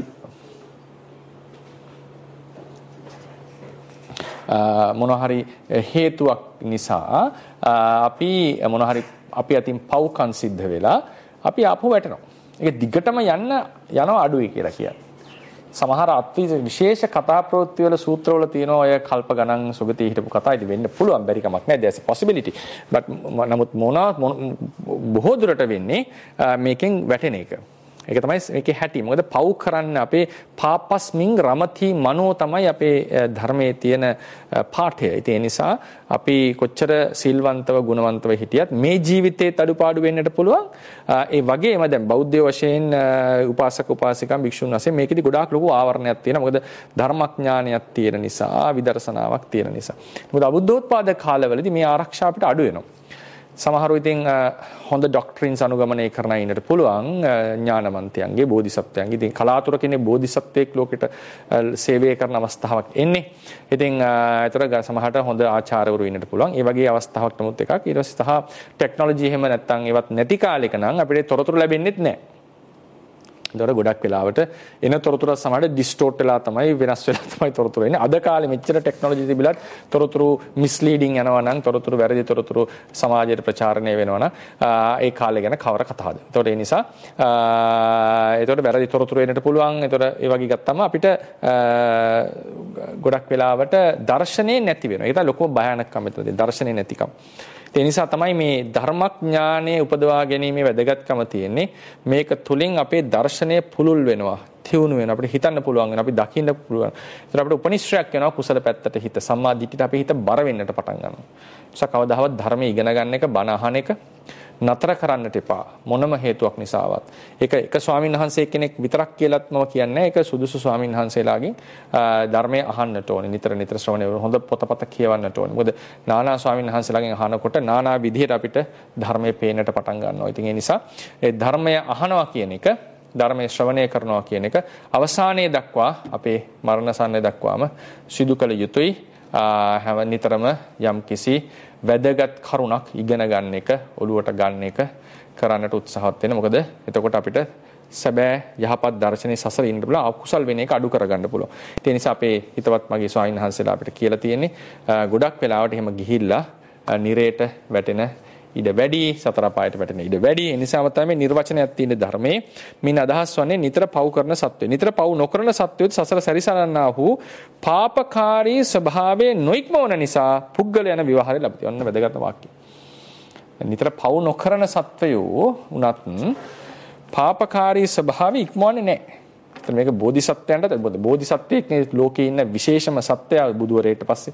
මොන හරි හේතුවක් නිසා අපි මොන හරි අපි අතින් පව්කම් සිද්ධ වෙලා අපි ආපහු වැටෙනවා. ඒක දිගටම යන්න යනවා අඩුයි කියලා කියන්නේ. සමහර අති විශේෂ කතා ප්‍රවෘත්ති වල සූත්‍ර වල තියෙන ඔය කල්ප ගණන් සුගතිය හිටපු කතා ඉතින් වෙන්න පුළුවන් බැරි කමක් නැහැ. there's a possibility. but නමුත් මොන බොහෝ දුරට වෙන්නේ මේකෙන් වැටෙන එක. ඒක තමයි මේකේ හැටි. මොකද පව් කරන්න අපේ පාපස්මින් රමති මනෝ තමයි අපේ ධර්මයේ තියෙන පාඨය. ඒ නිසා අපි කොච්චර සිල්වන්තව ගුණවන්තව හිටියත් මේ ජීවිතේ අඩුපාඩු වෙන්නට පුළුවන්. ඒ වගේම දැන් බෞද්ධ වශයෙන් උපාසක උපාසිකා භික්ෂුන් වහන්සේ මේකෙදි ගොඩාක් ලොකු ආවරණයක් තියෙනවා. මොකද ධර්මඥානයක් තියෙන නිසා, විදර්ශනාවක් තියෙන නිසා. මොකද අබුද්ධෝත්පාද කාලවලදී මේ ආරක්ෂා අපිට අඩු වෙනවා. සමහරව ඉතින් හොඳ ඩොක්ට්‍රින්ස් අනුගමනය කරන ඉන්නට පුළුවන් ඥානවන්තයන්ගේ බෝධිසත්වයන්ගේ. ඉතින් කලාතුරකින් බෝධිසත්වයෙක් ලෝකෙට සේවය කරන අවස්ථාවක් එන්නේ. ඉතින් ඒතර සමහරට හොඳ ආචාර්යවරු ඉන්නට පුළුවන්. ඒ වගේ අවස්ථාවක් නමුත් එකක්. ඊට පස්සේ සහ ටෙක්නොලොජි එහෙම නැත්නම් ඒවත් නැති කාලෙක නම් අපිට තොරතුරු ලැබෙන්නේ නැහැ. ඒතර ගොඩක් වෙලාවට එන තොරතුරු සමහරට ඩිස්ටෝට් වෙලා තමයි වෙනස් වෙලා තමයි තොරතුරු එන්නේ. අද කාලේ මෙච්චර ටෙක්නොලොජි තිබිලත් තොරතුරු මිස්ලීඩින් යනවා නම් තොරතුරු වැරදි තොරතුරු සමාජයට ප්‍රචාරණය වෙනවා නම් ඒ කාලේ ගැන කවර කතාවද? ඒතකොට ඒ නිසා ඒතකොට වැරදි තොරතුරු එන්නට පුළුවන්. ඒතකොට ඒ වගේ ගත්තම අපිට ගොඩක් වෙලාවට දර්ශනේ නැති වෙනවා. ඒක තමයි ලොකුම භයානකම මෙතනදී දර්ශනේ නැතිකම. ඒ නිසා තමයි මේ ධර්මඥානයේ උපදවා ගැනීමේ වැදගත්කම තියෙන්නේ. මේක තුලින් අපේ දර්ශනය පුළුල් වෙනවා, තියුණු වෙනවා, අපිට හිතන්න පුළුවන් වෙනවා, අපි දකින්න පුළුවන්. ඒතර අපිට උපනිශ්‍රයක් වෙනවා කුසල පැත්තට හිත, සම්මා දිට්ඨියට අපේ හිත බර වෙන්නට පටන් ගන්නවා. නිසා කවදාවත් ධර්මයේ ඉගෙන ගන්න එක, බණ අහන එක නතර කරන්නට එපා. මොනම හේතුවක් නිසාවත්. ඒක එක ස්වාමීන් වහන්සේ කෙනෙක් විතරක් කියලාත් මම කියන්නේ. ඒක සුදුසු ස්වාමීන් වහන්සේලාගෙන් ධර්මයේ අහන්නට ඕනේ. නිතර නිතර ශ්‍රවණය හොඳ පොතපත කියවන්නට ඕනේ. මොකද නානා ස්වාමීන් වහන්සේලාගෙන් අහනකොට නානා විදිහට අපිට ධර්මයේ පේන්නට පටන් ගන්නවා. ඉතින් ඒ නිසා ඒ ධර්මය අහනවා කියන එක, ධර්මයේ ශ්‍රවණය කරනවා කියන එක අවසානයේ දක්වා අපේ මරණ සන්නේ දක්වාම සිදු කළ යුතුයි. හැම නිතරම යම් කිසි වැදගත් කරුණක් ඉගෙන ගන්න එක, ඔළුවට ගන්න එක කරන්නට උත්සාහවත් වෙන්න. මොකද එතකොට අපිට සැබෑ යහපත් දර්ශනයේ සසර ඉන්න පුළුවන්, අකුසල් වෙන එක අඩු කරගන්න පුළුවන්. ඒ නිසා අපේ හිතවත් මගේ ස්වාමීන් වහන්සේලා අපිට කියලා තියෙන්නේ ගොඩක් වෙලාවට එහෙම ගිහිල්ලා නිරේට වැටෙන ඉඩ වැඩි, සතර පායට වැටෙන ඉඩ වැඩි. ඒ නිසාම තමයි නිර්වචනයක් තියෙන ධර්මයේ මින් අදහස් වන්නේ නිතර පව් කරන සත්වය. නිතර පව් නොකරන සත්වයොත් සසර සැරිසරන්නා වූ පාපකාරී ස්වභාවයේ නොඉක්මවන නිසා පුද්ගල යන විවහාරය ලැබති. ඔන්න වැදගත් වාක්‍යය. නිතර පව් නොකරන සත්වයෝ උනත් පාපකාරී ස්වභාවය ඉක්මවන්නේ නැහැ. මේක බෝධිසත්වයන්ට බෝධිසත්වයෙක් ලෝකේ ඉන්න විශේෂම සත්වයා බුදුවරයට පස්සේ.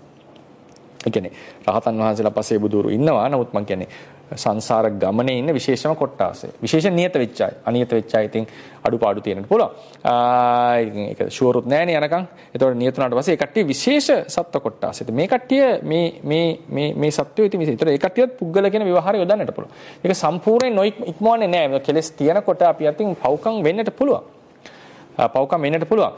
ඒ කියන්නේ රහතන් වහන්සේලා පස්සේ බුදුරු ඉන්නවා. නමුත් මම කියන්නේ සංසාර ගමනේ ඉන්න විශේෂම කොටාසේ. විශේෂ නියත වෙච්ච අය. අනියත වෙච්ච අය ඉතින් අඩුපාඩු තියෙන්නත් පුළුවන්. ආ ඒක ෂුවරුත් නැහැනේ යනකම්. ඒතකොට නියත උනාට පස්සේ ඒ කට්ටිය විශේෂ සත්ව කොටාසේ. මේ කට්ටිය මේ මේ මේ මේ සත්වෝ ඉතින් විශේෂ. ඒතකොට ඒ කට්ටියත් පුද්ගල කියන ව්‍යවහාරය යොදන්නට පුළුවන්. මේක සම්පූර්ණයෙන් නොයික් ඉක්මවන්නේ නැහැ. කෙලස් තියෙනකොට අපි අතින් පව්කම් වෙන්නට පුළුවන්. පව්කම් වෙන්නට පුළුවන්.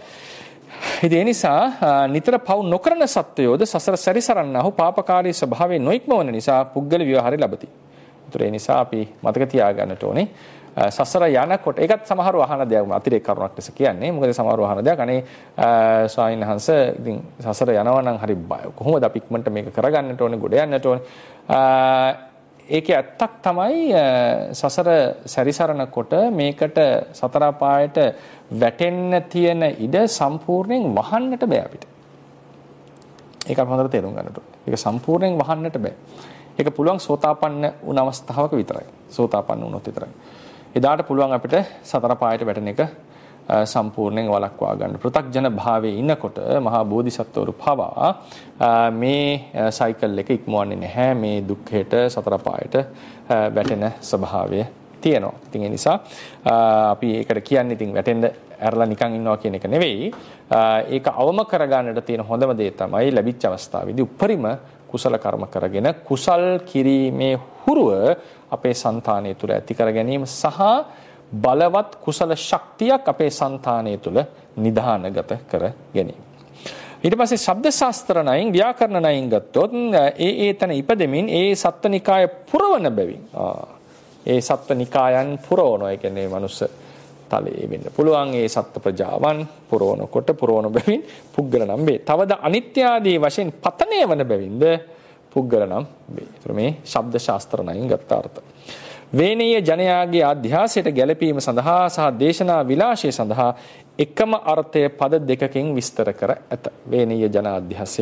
ඒ නිසා නිතර පව් නොකරන සත්වයෝද සසර සැරිසරන්නා වූ පාපකාරී ස්වභාවයෙන් නොඉක්මවන නිසා පුද්ගල ව්‍යවහාරය ලැබති. ඒතර ඒ නිසා අපි මතක තියාගන්නට ඕනේ සසර යනකොට ඒකත් සමහරව අහන දෙයක් අතිරේක කරුණක් ලෙස කියන්නේ. මොකද සමහරව අහන දෙයක් අනේ ස්වාමීන් වහන්සේ ඉතින් සසර යනවා නම් හරි බය. කොහොමද අපි ඉක්මනට මේක කරගන්නට ඕනේ, ගොඩ යන්නට ඕනේ. ඒකේ ඇත්තක් තමයි සසර සැරිසරනකොට මේකට සතර පායට වැටෙන්න තියෙන ඉඩ සම්පූර්ණයෙන් වහන්නට බෑ අපිට. ඒක අපි හොඳට තේරුම් ගන්නට ඕනේ. ඒක සම්පූර්ණයෙන් වහන්නට බෑ. ඒක පුළුවන් සෝතාපන්න වුණ අවස්ථාවක විතරයි. සෝතාපන්න වුණොත් විතරයි. එදාට පුළුවන් අපිට සතර පායට වැටෙන එක සම්පූර්ණයෙන් වළක්වා ගන්න. පෘථග්ජන භාවයේ ඉන්නකොට මහා බෝධිසත්වරු පවා මේ සයිකල් එක ඉක්මවන්නේ නැහැ. මේ දුක්ඛයට සතර පායට වැටෙන ස්වභාවය තියෙනවා. ඉතින් ඒ නිසා අපි ඒකට කියන්නේ ඉතින් වැටෙන්න ඇරලා නිකන් ඉන්නවා කියන එක නෙවෙයි. ඒක අවම කරගන්නට තියෙන හොඳම දේ තමයි ලැබිච්ච අවස්ථාවේදී උපරිම කුසල කර්ම කරගෙන කුසල් කිරීමේ හුරුව අපේ సంతානය තුළ ඇති කර ගැනීම සහ බලවත් කුසල ශක්තියක් අපේ సంతානය තුළ නිධානගත කර ගැනීම. ඊට පස්සේ ශබ්ද ශාස්ත්‍ර නයින් ව්‍යාකරණ නයින් ගත්තොත් ඒ ඒ තන ඉපදෙමින් ඒ සත්ත්වනිකාය පුරවන බැවින් ඒ සත්ත්වනිකායන් පුරවනවා. ඒ කියන්නේ මනුස්ස තලයේ වෙන්න පුළුවන්. ඒ සත්ත්ව ප්‍රජාවන් පුරවනකොට පුරවන බැවින් පුද්ගල නම් වේ. තවද අනිත්‍ය ආදී වශයෙන් පතනය වන බැවින්ද පුද්ගල නම් වේ. ඒතර මේ ශබ්ද ශාස්ත්‍ර නයින් ගත්ත අර්ථය. වේනීය ජනයාගේ අධ්‍යාසයට ගැළපීම සඳහා සහ දේශනා විලාශය සඳහා එකම අර්ථය පද දෙකකින් විස්තර කර ඇත. වේනීය ජන අධ්‍යාසය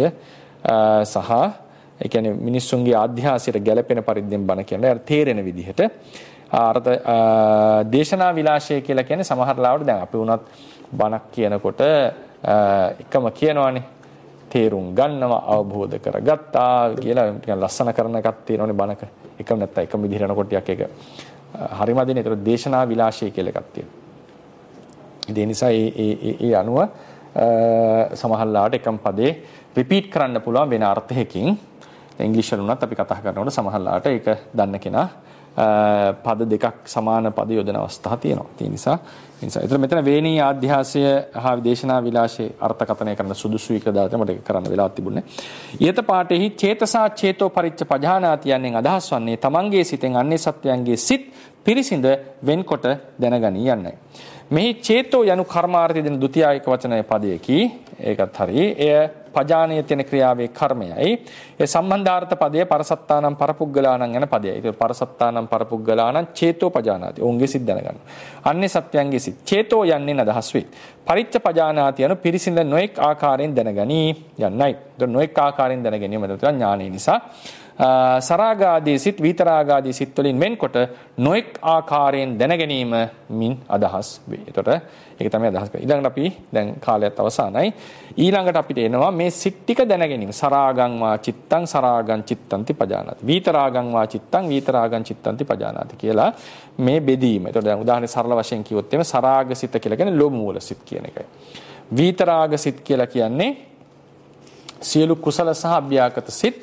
සහ ඒ කියන්නේ මිනිස්සුන්ගේ අධ්‍යාසයට ගැළපෙන පරිද්දෙන් බණ කියන්නේ තේරෙන විදිහට අර්ථ දේශනා විලාශය කියලා කියන්නේ සමහර ලාවට දැන් අපි උනත් බණක් කියනකොට එකම කියනවානේ තේරුම් ගන්නවා අවබෝධ කරගත්තා කියලා ටිකක් ලස්සන කරන එකක් තියෙනවානේ බණක. එකම නැත්නම් එකම විදිහට යනකොට ටිකක් ඒක හරිමදිනේ. ඒතර දේශනා විලාශය කියලා එකක් තියෙනවා. ඒ නිසා ඒ ඒ ඒ අනුව සමහර ලාවට එකම පදේ රිපීට් කරන්න පුළුවන් වෙන අර්ථයකින්. ඉංග්‍රීසි වල උනත් අපි කතා කරනකොට සමහර ලාවට ඒක දන්න කෙනා පද දෙකක් සමාන පද යොදන අවස්ථා තියෙනවා. ඒ නිසා ඒ නිසා ඒතර මෙතන වේණී ආධ්‍යාසය හා දේශනා විලාශේ අර්ථකථනය කරන සුදුසුයි කියලා දාලා මට ඒක කරන්න වෙලාවක් තිබුණේ. ඊට පාඨෙහි චේතසා චේතෝ පරිච්ඡ පජානාති යන්නේ අදහස් වන්නේ තමන්ගේ සිතෙන් අන්නේ සත්වයන්ගේ සිත් පිරිසිඳ වෙන්කොට දැනගනී යන්නයි. මෙහි චේතෝ යනු කර්මාර්ථය දෙන ද්විතීයික වචනය පදයකි. ඒකත් හරි. එය පජානීය තියෙන ක්‍රියාවේ කර්මයයි. ඒ සම්බන්ධාර්ථ පදයේ පරසත්තානම් පරපුග්ගලානම් යන පදයයි. ඒක පරසත්තානම් පරපුග්ගලානම් චේතෝ පජානාති. ඔවුන්ගේ සිත් දැනගන්න. අන්නේ සත්‍යයන්ගේ සිත්. චේතෝ යන්නේ අදහස් වේ. පරිච්ඡ පජානාති යනු පිරිසිඳ නොඑක් ආකාරයෙන් දැනගනී යන්නයි. ඒක නොඑක් ආකාරයෙන් දැනගැනීම මත ඥානය නිසා සරාගාදී සිත් විතරාගාදී සිත් වලින් වෙන්කොට නොඑක් ආකාරයෙන් දැනගැනීම මින් අදහස් වේ. ඒතකොට ඒක තමයි අදහස් කරන්නේ. ඊළඟට අපි දැන් කාලයත් අවසానයි. ඊළඟට අපිට එනවා මේ සිත් ටික දැනගැනීම. සරාගං වා චිත්තං සරාගං චිත්තන්ති පජානාති. විතරාගං වා චිත්තං විතරාගං චිත්තන්ති පජානාති කියලා මේ බෙදීම. ඒතකොට දැන් උදාහරණ සරල වශයෙන් කිව්වොත් එimhe සරාග සිත කියලා කියන්නේ ලෝභ මූල සිත් කියන එකයි. විතරාග සිත් කියලා කියන්නේ සියලු කුසල සහ අභ්‍යාගත සිත්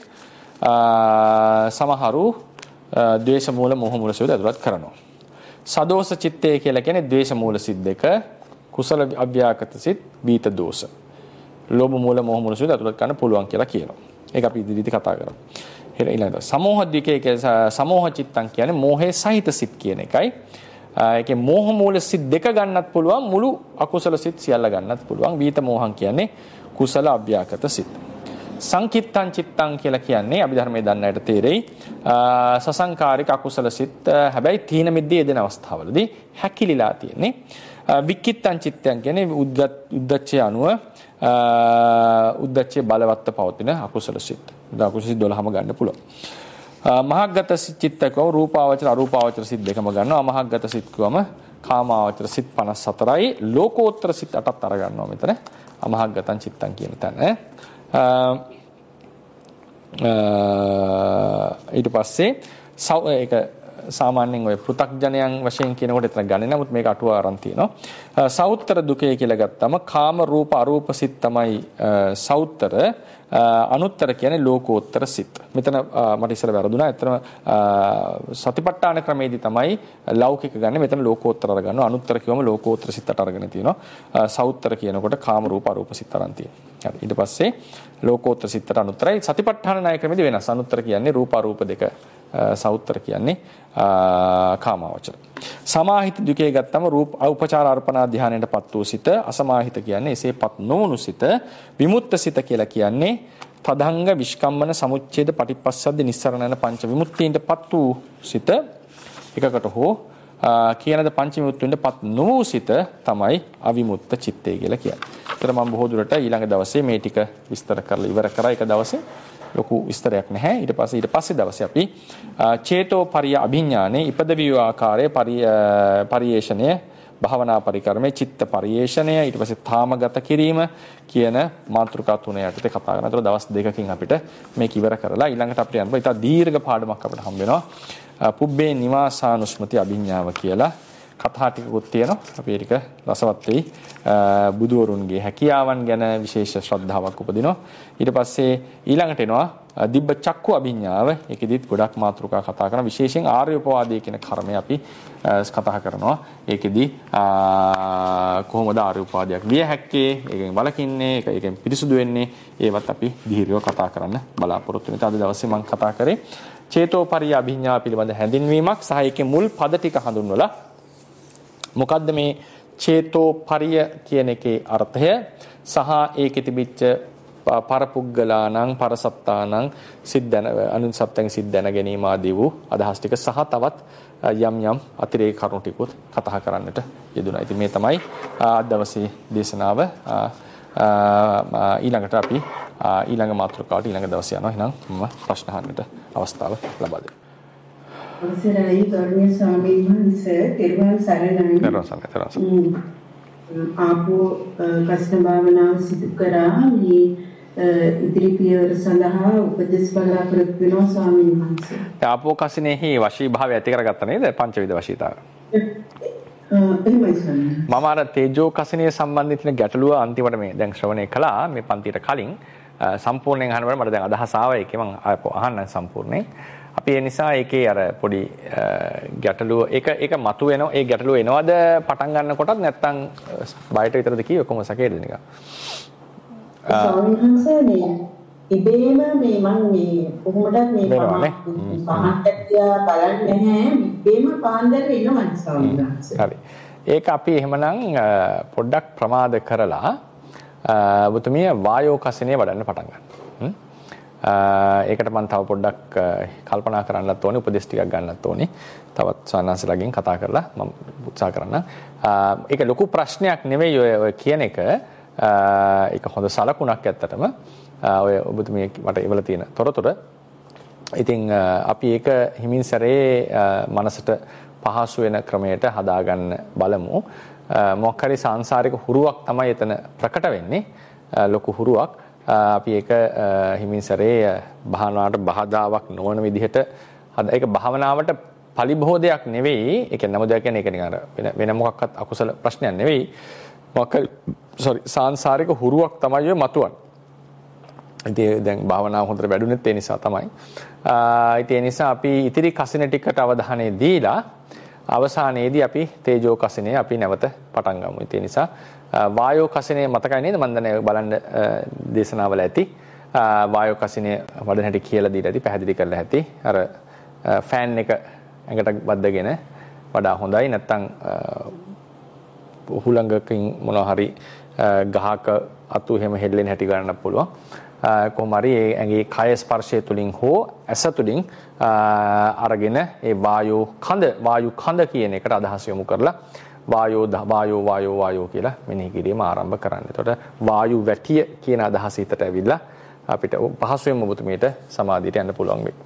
සමහරු ද්වේෂ මූල මොහ මූල සිත් ඇතුළත් කරනවා. සදෝෂ චිත්තය කියලා කියන්නේ ද්වේෂ මූල සිත් දෙක, කුසල අභ්‍යාගත සිත්, බීත දෝෂ. ලෝභ මූල මොහ මූල සිත් ඇතුළත් කරන්න පුළුවන් කියලා කියනවා. ඒක අපි ඉදිරියට කතා කරමු. ඊළඟට සමෝහ ද්විකේ සමෝහ චිත්තං කියන්නේ මෝහේ සහිත සිත් කියන එකයි. ඒකේ මෝහ මූල සිත් දෙක ගන්නත් පුළුවන්, මුළු අකුසල සිත් සියල්ල ගන්නත් පුළුවන්. බීත මෝහං කියන්නේ කුසල අභ්‍යාගත සිත්. සංකිට්ඨං චිත්තං කියලා කියන්නේ අභිධර්මයේ දන්නයට තේරෙයි සසංකාරික අකුසල සිත් හැබැයි තීන මිද්දේ යෙදෙන අවස්ථාවලදී හැකිලිලා තියෙන්නේ. වික්කිට්ඨං චිත්තං කියන්නේ උද්දච්චය අනුව උද්දච්චය බලවත්ව පවතින අකුසල සිත්. ඒ අකුසල සිත් දොළහම ගන්න පුළුවන්. මහග්ගත චිත්තකව රූපාවචර අරූපාවචර සිත් දෙකම ගන්නවා. අමහග්ගත සිත් කවම කාමාවචර සිත් පනස් හතරයි. ලෝකෝත්තර සිත් අටක් අර ගන්නවා මෙතන. අමහග්ගතං චිත්තං කියන තැන. ඊට පස්සේ ඒක සාමාන්‍යයෙන් ඔය පෘථග්ජනයන් වශයෙන් කියනකොට එතන ගන්නේ නමුත් මේක අටුවා අරන් තියෙනවා. සෞත්තර දුකේ කියලා ගත්තම කාම රූප අරූප සිත් තමයි සෞත්තර. අනුත්තර කියන්නේ ලෝකෝත්තර සිත්. මෙතන මට ඉස්සර වැරදුනා. එතන සතිපට්ඨාන ක්‍රමේදී තමයි ලෞකික ගන්න. මෙතන ලෝකෝත්තර අරගන්නවා. අනුත්තර කියවම ලෝකෝත්තර සිත් අට අරගෙන තියෙනවා. සෞත්තර කියනකොට කාම රූප අරූප සිත් අරන් තියෙනවා. හරි. ඊට පස්සේ ලෝකෝත්තර සිත් අට අනුත්තරයි. සතිපට්ඨාන ණය ක්‍රමේදී වෙනස්. අනුත්තර කියන්නේ රූප අරූප දෙක. සෞත්තර කියන්නේ කාමාවචර. සමාහිත දුකේ ගත්තම රූප උපචාර අර්පණා ධානයටපත් වූ සිත. අසමාහිත කියන්නේ එසේපත් නොවුණු සිත. විමුක්ත සිත කියලා කියන්නේ තදංග විස්කම්මන සමුච්ඡේද පටිපස්සද්ද නිස්සරණ යන පංච විමුක්තියින්ටපත් වූ සිත. එකකට හෝ කියනද පංච විමුක්තියින්ටපත් නොවූ සිත තමයි අවිමුක්ත චිත්තය කියලා කියන්නේ. ඒතර මම බොහෝ දුරට ඊළඟ දවසේ මේ ටික විස්තර කරලා ඉවර කරා. එක දවසේ ලොකු විස්තරයක් නැහැ. ඊට පස්සේ ඊට පස්සේ දවසේ අපි චේතෝ පරිය අභිඥානේ ඉපදවිය ආකාරයේ පරියේෂණය භාවනා පරිකර්මයේ චිත්ත පරියේෂණය ඊට පස්සේ තාමගත කිරීම කියන මාතෘකා තුන යටතේ කතා කරනවා. ඒතර දවස් දෙකකින් අපිට මේක ඉවර කරලා ඊළඟට අපිට යන්න ඉතා දීර්ඝ පාඩමක් අපිට හම්බ වෙනවා. පුබ්බේ නිවාසානුස්මති අභිඥාව කියලා කතා ටිකකුත් තියෙනවා. අපි ඒක රසවත් වෙයි. බුදුවරුන්ගේ හැකියාවන් ගැන විශේෂ ශ්‍රද්ධාවක් උපදිනවා. ඊට පස්සේ ඊළඟට එනවා දිබ්බ චක්කු අභිඥාව. ඒකෙදිත් ගොඩක් මාතෘකා කතා කරනවා. විශේෂයෙන් ආර්ය උපවාදයේ කියන කර්මය අපි කතා කරනවා. ඒකෙදි කොහොමද ආර්ය උපවාදයක් විය හැක්කේ? ඒකෙන් වළකින්නේ, ඒකෙන් පිරිසුදු වෙන්නේ. ඒවත් අපි දීර්ඝව කතා කරන්න බලාපොරොත්තු වෙනවා. අද දවසේ මම කතා කරේ චේතෝපරිය අභිඥාව පිළිබඳ හැඳින්වීමක් සහ ඒකේ මුල් පද ටික හඳුන්වලා මොකද්ද මේ චේතෝපරිය කියන එකේ අර්ථය සහ ඒකෙ තිබිච්ච පරපුග්ගලානං පරසත්තානං සිද්දන අනුසත්තෙන් සිද්දන ගැනීම ආදී වූ අදහස් ටික සහ තවත් යම් යම් අතිරේක කරුණු ටිකුත් කතා කරන්නට යෙදුණා. ඉතින් මේ තමයි අද දවසේ දේශනාව. ඊළඟට අපි ඊළඟ මාතෘකාවට ඊළඟ දවසේ යනවා. එහෙනම් මම ප්‍රශ්න අහන්නට අවස්ථාව ලබා දෙන්න. අවසරයි ගෞරවනීය ස්වාමීන් වහන්සේ තිරුවන් සරණයි. තිරුවන් සරණයි. තිරුවන් සරණයි. ආපෝ කස්න භාවනාව සිදු කරා මේ ඉදිරි පියවර සඳහා උපදෙස් බලාපොරොත්තු වෙනවා ස්වාමීන් වහන්සේ. ආපෝ කසිනේහි වශී භාවය ඇති කරගත්ත නේද? පංචවිධ වශීතාව. එහෙමයි ස්වාමීන්. මම අර තේජෝ කසිනේ සම්බන්ධිත තියෙන ගැටලුව අන්තිමට මේ දැන් ශ්‍රවණය කළා මේ පන්තියට කලින් සම්පූර්ණයෙන් අහනකොට මට දැන් අදහස ආවා ඒකේ මම අහන්න සම්පූර්ණයෙන්. අපි ඒ නිසා ඒකේ අර පොඩි ගැටලුව ඒක ඒක මතු වෙනවා ඒ ගැටලුව එනවද පටන් ගන්න කොටත් නැත්තම් බයට විතරද කිය ඔක්කොම සකේද නිකන් ස්වාමීන් වහන්සේ මේ ඉබේම මේ මම මේ කොහොමදත් මේ පහත්ත්‍ය බලන්නේ නැහැ ඉබේම පාන්දර වෙනවා ස්වාමීන් වහන්සේ. හරි. ඒක අපි එහෙමනම් පොඩ්ඩක් ප්‍රමාද කරලා ඔබතුමිය වායෝ කසිනේ වඩන්න පටන් ගන්න. ඒකට මම තව පොඩ්ඩක් කල්පනා කරන්නත් ඕනේ උපදෙස් ටිකක් ගන්නත් ඕනේ. තවත් සානන්සලගෙන් කතා කරලා මම උත්සාහ කරන්න. ඒක ලොකු ප්‍රශ්නයක් නෙවෙයි ඔය කියන එක. ඒක හොඳ සලකුණක් ඇත්තටම. ඔය ඔබතුමිය මට ඉවල තියෙන තොරතුරු. ඉතින් අපි ඒක හිමින් සැරේ මනසට පහසු වෙන ක්‍රමයට හදාගන්න බලමු. මොකක් හරි සංසාරික හුරුවක් තමයි එතන ප්‍රකට වෙන්නේ. ලොකු හුරුවක්. අපි ඒක හිමින් සැරේ භාවනාවට බාධාවක් නොවන විදිහට ඒක භාවනාවට පරිබෝධයක් නෙවෙයි. ඒ කියන්නේ නමුත් කියන්නේ ඒක නිකන් වෙන වෙන මොකක්වත් අකුසල ප්‍රශ්නයක් නෙවෙයි. මොකක් sorry සංසාරික හුරුවක් තමයි ඔය මතුවන්නේ. ඉතින් දැන් භාවනාව හොඳට වැඩුණෙත් ඒ නිසා තමයි. ඉතින් ඒ නිසා අපි ඉතිරි කසින ටිකට අවධානය දීලා අවසානයේදී අපි තේජෝ කසිනේ අපි නැවත පටන් ගමු. ඒ නිසා වායෝ කසිනේ මතකයි නේද මම දැන් බලන්න දේශනාවල ඇති වායෝ කසිනේ වඩන හැටි කියලා දීලා ඇති පැහැදිලි කරලා ඇති අර ෆෑන් එක ඇඟට බද්දගෙන වඩා හොඳයි නැත්නම් හුලඟකින් මොනවා හරි ගහක අතු එහෙම හෙල්ලෙන හැටි ගන්නත් පුළුවන් කොහොම හරි ඒ ඇඟේ කය ස්පර්ශය තුලින් හෝ ඇස තුලින් අරගෙන ඒ වායෝ කඳ වායු කඳ කියන එකට අදහස් යොමු කරලා වායෝ වායෝ වායෝ වායෝ කියලා මෙනෙහි කිරීම ආරම්භ කරන්න. එතකොට වායු වැටිය කියන අදහස හිතට ඇවිල්ලා අපිට පහසුවෙන්ම ඔබතුමීට සමාධියට යන්න පුළුවන් වෙයි.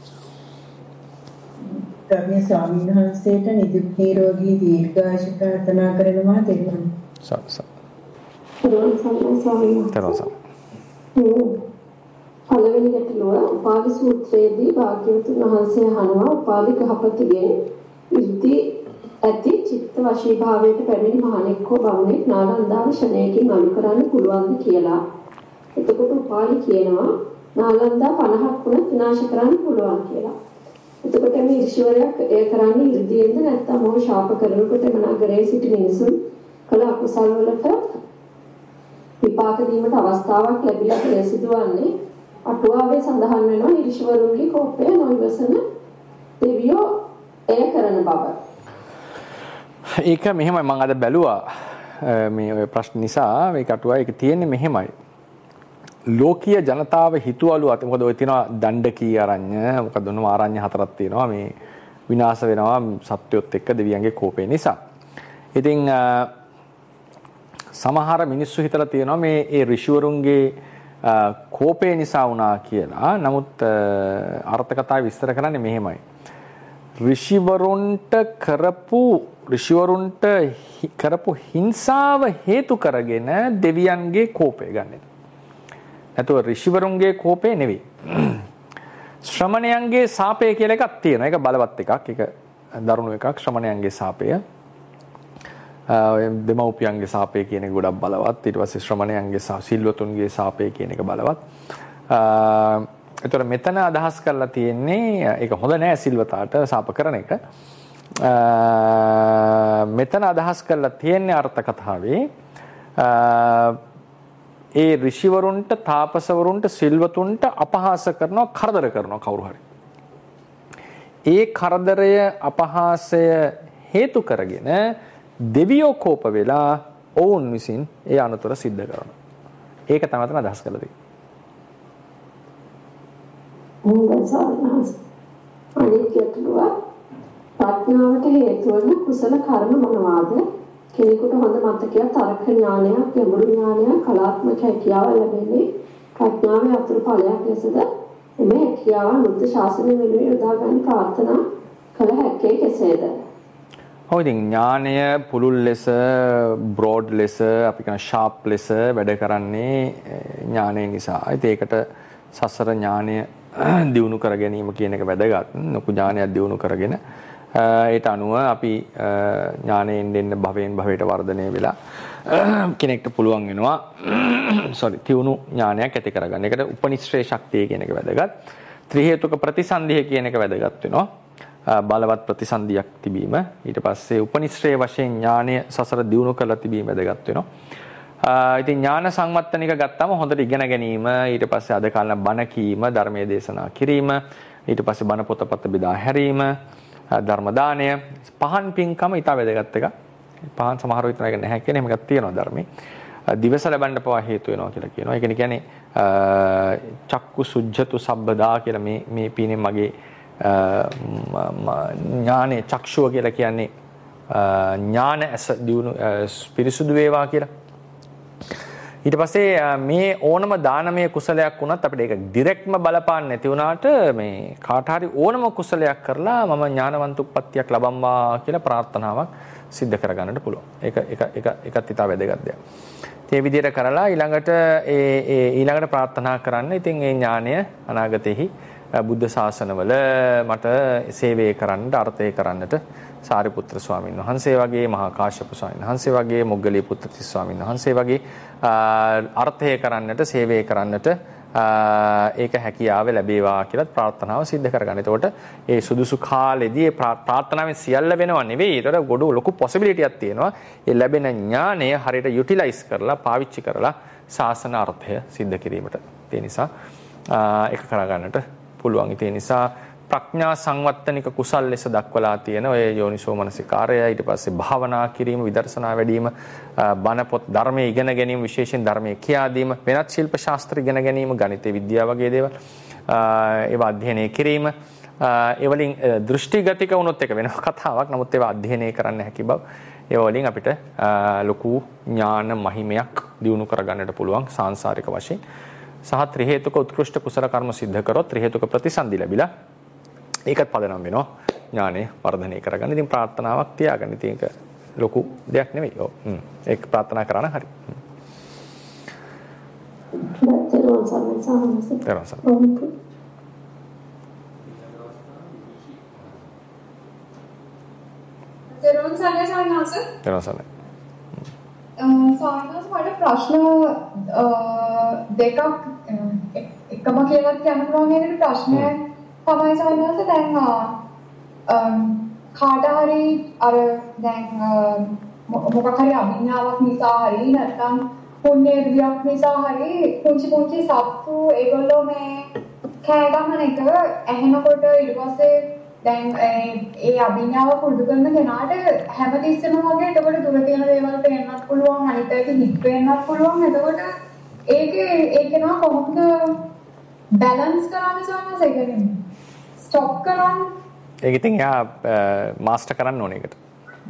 ගෞරවනීය ස්වාමීන් වහන්සේට නිදුක් නිරෝගී දීර්ඝායුෂ ප්‍රාර්ථනා කරනවා දෙන්න. සත් සත්. පළවෙනි ගැටලුව උපාලි සූත්‍රයේදී භාග්‍යවතුන් වහන්සේ අහනවා උපාලි ගහපතිගෙන් ඉර්ධි ඇති චිත්ත වශී භාවයට පැමිණි මහණෙක් හෝ බමුණෙක් නාලන්දාව ශනේකින් අලු කරන්න පුළුවන්ද කියලා. එතකොට උපාලි කියනවා නාලන්දා පනහක් වුණත් විනාශ කරන්න පුළුවන් කියලා. එතකොට මේ ඍෂිවරයෙක් ඒ කරන්නේ ඉර්ධියෙන්ද නැත්නම් මොහ ශාප කරනකොට මනගරේ සිටි මිනිසුන් කළ අකුසල් වලට විපාක දීමට අවස්ථාවක් ලැබිලා කියලා සිදුවන්නේ අටුවාවේ සඳහන් වෙනවා ඍෂිවරුන්ගේ කෝපය නොවිසන දෙවියෝ එය කරන බව. ඒක මෙහෙමයි මම අද බැලුවා මේ ඔය ප්‍රශ්න නිසා මේ කටුවා ඒක තියෙන්නේ මෙහෙමයි. ලෝකීය ජනතාව හිතුවලු අත මොකද ඔය තියෙනවා දණ්ඩකී ආරණ්‍ය මොකද ඔන්න ආරණ්‍ය හතරක් තියෙනවා මේ විනාශ වෙනවා සත්‍යොත් එක්ක දෙවියන්ගේ කෝපය නිසා. ඉතින් සමහර මිනිස්සු හිතලා තියෙනවා මේ ඒ ඍෂිවරුන්ගේ කෝපය නිසා වුණා කියලා. නමුත් අර්ථ කතාව විස්තර කරන්නේ මෙහෙමයි. ඍෂිවරුන්ට කරපු ඍෂිවරුන්ට කරපු හිංසාව හේතු කරගෙන දෙවියන්ගේ කෝපය ගන්න. නැතුව ඍෂිවරුන්ගේ කෝපය නෙවෙයි. ශ්‍රමණයන්ගේ සාපය කියලා එකක් තියෙනවා. ඒක බලවත් එකක්. ඒක දරුණු එකක් ශ්‍රමණයන්ගේ සාපය. දෙමව්පියන්ගේ සාපය කියන එක ගොඩක් බලවත්. ඊට පස්සේ ශ්‍රමණයන්ගේ සිල්වතුන්ගේ සාපය කියන එක බලවත්. ඒතර මෙතන අදහස් කරලා තියෙන්නේ ඒක හොඳ නෑ සිල්වතාට සාප කරන එක. මෙතන අදහස් කරලා තියෙන්නේ අර්ථ කතාවේ ඒ ඍෂිවරුන්ට තාපසවරුන්ට සිල්වතුන්ට අපහාස කරනවා කරදර කරනවා කවුරු හරි. ඒ කරදරය අපහාසය හේතු කරගෙන දෙවියෝ කෝප වෙලා ඔවුන් විසින් ඒ අනුතර සිද්ධ කරනවා. ඒක තමයි තමයි අදහස් කරලා තියෙන්නේ. මොහොතසාරණස් අනිත්‍යතුව ප්‍රඥාවට හේතු වන කුසල කර්ම මොනවාද? කෙනෙකුට හොඳ මතකයක් තර්ක ඥානයක් ගැඹුරු ඥානයක් කලාත්මක හැකියාව ලැබෙන්නේ ප්‍රඥාවේ අතුරු ඵලයක් ලෙසද එමේ හැකියාව බුද්ධ ශාසනය වෙනුවෙන් යොදා ගන්න ප්‍රාර්ථනා කළ හැක්කේ කෙසේද? ඔය ඉතින් ඥානය පුළුල් ලෙස බ්‍රෝඩ් ලෙස අපි කියන ෂාප් ලෙස වැඩ කරන්නේ ඥානය නිසා. ඒකට සසර ඥානය දියුණු කර ගැනීම කියන එක වැදගත්. ලොකු ඥානයක් දියුණු කරගෙන ඒට අනුව අපි ඥානයෙන් දෙන්න භවයෙන් භවයට වර්ධනය වෙලා කෙනෙක්ට පුළුවන් වෙනවා sorry තියුණු ඥානයක් ඇති කරගන්න. ඒකට උපනිශ්‍රේ ශක්තිය කියන එක වැදගත්. ත්‍රි හේතුක ප්‍රතිසන්දිය කියන එක වැදගත් වෙනවා. බලවත් ප්‍රතිසන්දියක් තිබීම. ඊට පස්සේ උපනිශ්‍රේ වශයෙන් ඥානය සසර දියුණු කරලා තිබීම වැදගත් වෙනවා. ඉතින් ඥාන සංවත්තනික ගත්තාම හොඳට ඉගෙන ගැනීම, ඊට පස්සේ අද කාලේ බණ කීම, ධර්මයේ දේශනා කිරීම, ඊට පස්සේ බණ පොතපත බෙදා හැරීම, ධර්ම දානය, පහන් පින්කම ඊට වැදගත් එක. පහන් සමහර විට නේක නැහැ කියන එකක් තියෙනවා ධර්මයේ. දිවස ලැබන්න පවා හේතු වෙනවා කියලා කියනවා. ඒ කියන්නේ චක්කු සුජ්ජතු සබ්බදා කියලා මේ මේ පීනේ මගේ ඥානේ චක්ෂුව කියලා කියන්නේ ඥාන ඇස දියුණු පිරිසුදු වේවා කියලා. ඊට පස්සේ මේ ඕනම දානමය කුසලයක් වුණත් අපිට ඒක ඩිරෙක්ට්ම බලපාන්නේ නැති වුණාට මේ කාට හරි ඕනම කුසලයක් කරලා මම ඥානවන්ත උප්පත්තියක් ලබම්වා කියලා ප්‍රාර්ථනාවක් සිද්ධ කරගන්නට පුළුවන්. ඒක එක එක එකත් ඉතා වැදගත් දෙයක්. ඒ විදිහට කරලා ඊළඟට ඒ ඒ ඊළඟට ප්‍රාර්ථනා කරන්න. ඉතින් මේ ඥානය අනාගතෙහි බුද්ධ ශාසනවල මට සේවය කරන්නට, අර්ථය කරන්නට සාරිපුත්‍ර ස්වාමීන් වහන්සේ වගේ, මහා කාශ්‍යප ස්වාමීන් වහන්සේ වගේ, මොග්ගලී පුත්‍රති ස්වාමීන් වහන්සේ වගේ අර්ථය කරන්නට, සේවය කරන්නට ඒක හැකියාව ලැබේවා කියලා ප්‍රාර්ථනාව සිද්ධ කරගන්න. එතකොට ඒ සුදුසු කාලෙදී ප්‍රාර්ථනාවෙන් සියල්ල වෙනව නෙවෙයි. ඒතර ගොඩ ලොකු පොසිබිලිටි එකක් තියෙනවා. ඒ ලැබෙන ඥානය හරියට යුටිලයිස් කරලා, පාවිච්චි කරලා ශාසන අර්ථය සිද්ධ කිරීමට. ඒ නිසා ඒක කරගන්නට පුළුවන්. ඒ නිසා ප්‍රඥා සංවත්තනික කුසල් ලෙස දක්වලා තියෙන ඔය යෝනිසෝ මනසිකාරය, ඊට පස්සේ භාවනා කිරීම, විදර්ශනා වැඩිම, බණ පොත් ධර්මයේ ඉගෙන ගැනීම, විශේෂයෙන් ධර්මයේ කියා දීම, වෙනත් ශිල්ප ශාස්ත්‍ර ඉගෙන ගැනීම, ගණිත විද්‍යාව වගේ දේවල් ඒවා අධ්‍යයනය කිරීම, ඒ වලින් දෘෂ්ටිගතික වුණොත් එක වෙනම කතාවක්. නමුත් ඒවා අධ්‍යයනය කරන්න හැකි බව, ඒ වලින් අපිට ලොකු ඥාන මහිමයක් දියුණු කරගන්නට පුළුවන් සාංශාරික වශයෙන්. සහ ත්‍රි හේතුක උත්කෘෂ්ඨ කුසල කර්ම සිද්ධ කරොත් ත්‍රි හේතුක ප්‍රතිසන්දි ලැබිලා ඒකත් පදනම් වෙනවා ඥානෙ වර්ධනය කරගන්න. ඉතින් ප්‍රාර්ථනාවක් තියාගන්න. ඉතින් ඒක ලොකු දෙයක් නෙවෙයි. ඔව්. හ්ම්. ඒක ප්‍රාර්ථනා කරන හරි. දරුවන් සමය සාමස. දරුවන් සමය. දරුවන් සමය සාමස. දරුවන් සමය. සාමස මට ප්‍රශ්න දෙකක් එකම කියලා කියන්න පුළුවන් නේද? ප්‍රශ්නය තමයි සාමාන්‍යයෙන් දැන් කාට හරි අර දැන් මොකක් හරි අභිඥාවක් නිසා හරි නැත්නම් පුණ්‍ය විද්‍යාවක් නිසා හරි පුංචි පුංචි සත්තු ඒගොල්ලෝ මේ කෑ ගහන එක ඇහෙනකොට ඊට පස්සේ දැන් ඒ අභිඥාව පුරුදු කරන කෙනාට හැමතිස්සෙම වගේ එතකොට දුර තියෙන දේවල් පේන්නත් පුළුවන්, අනිත් එක හිත් පේන්නත් පුළුවන්. එතකොට ඒකේ ඒක නා කොහොමද බැලන්ස් කරන්නේ සාමාන්‍යයෙන්? ස්ටොප් කරන්න. ඒක ඉතින් යා මාස්ටර් කරන්න ඕනේ ඒකට.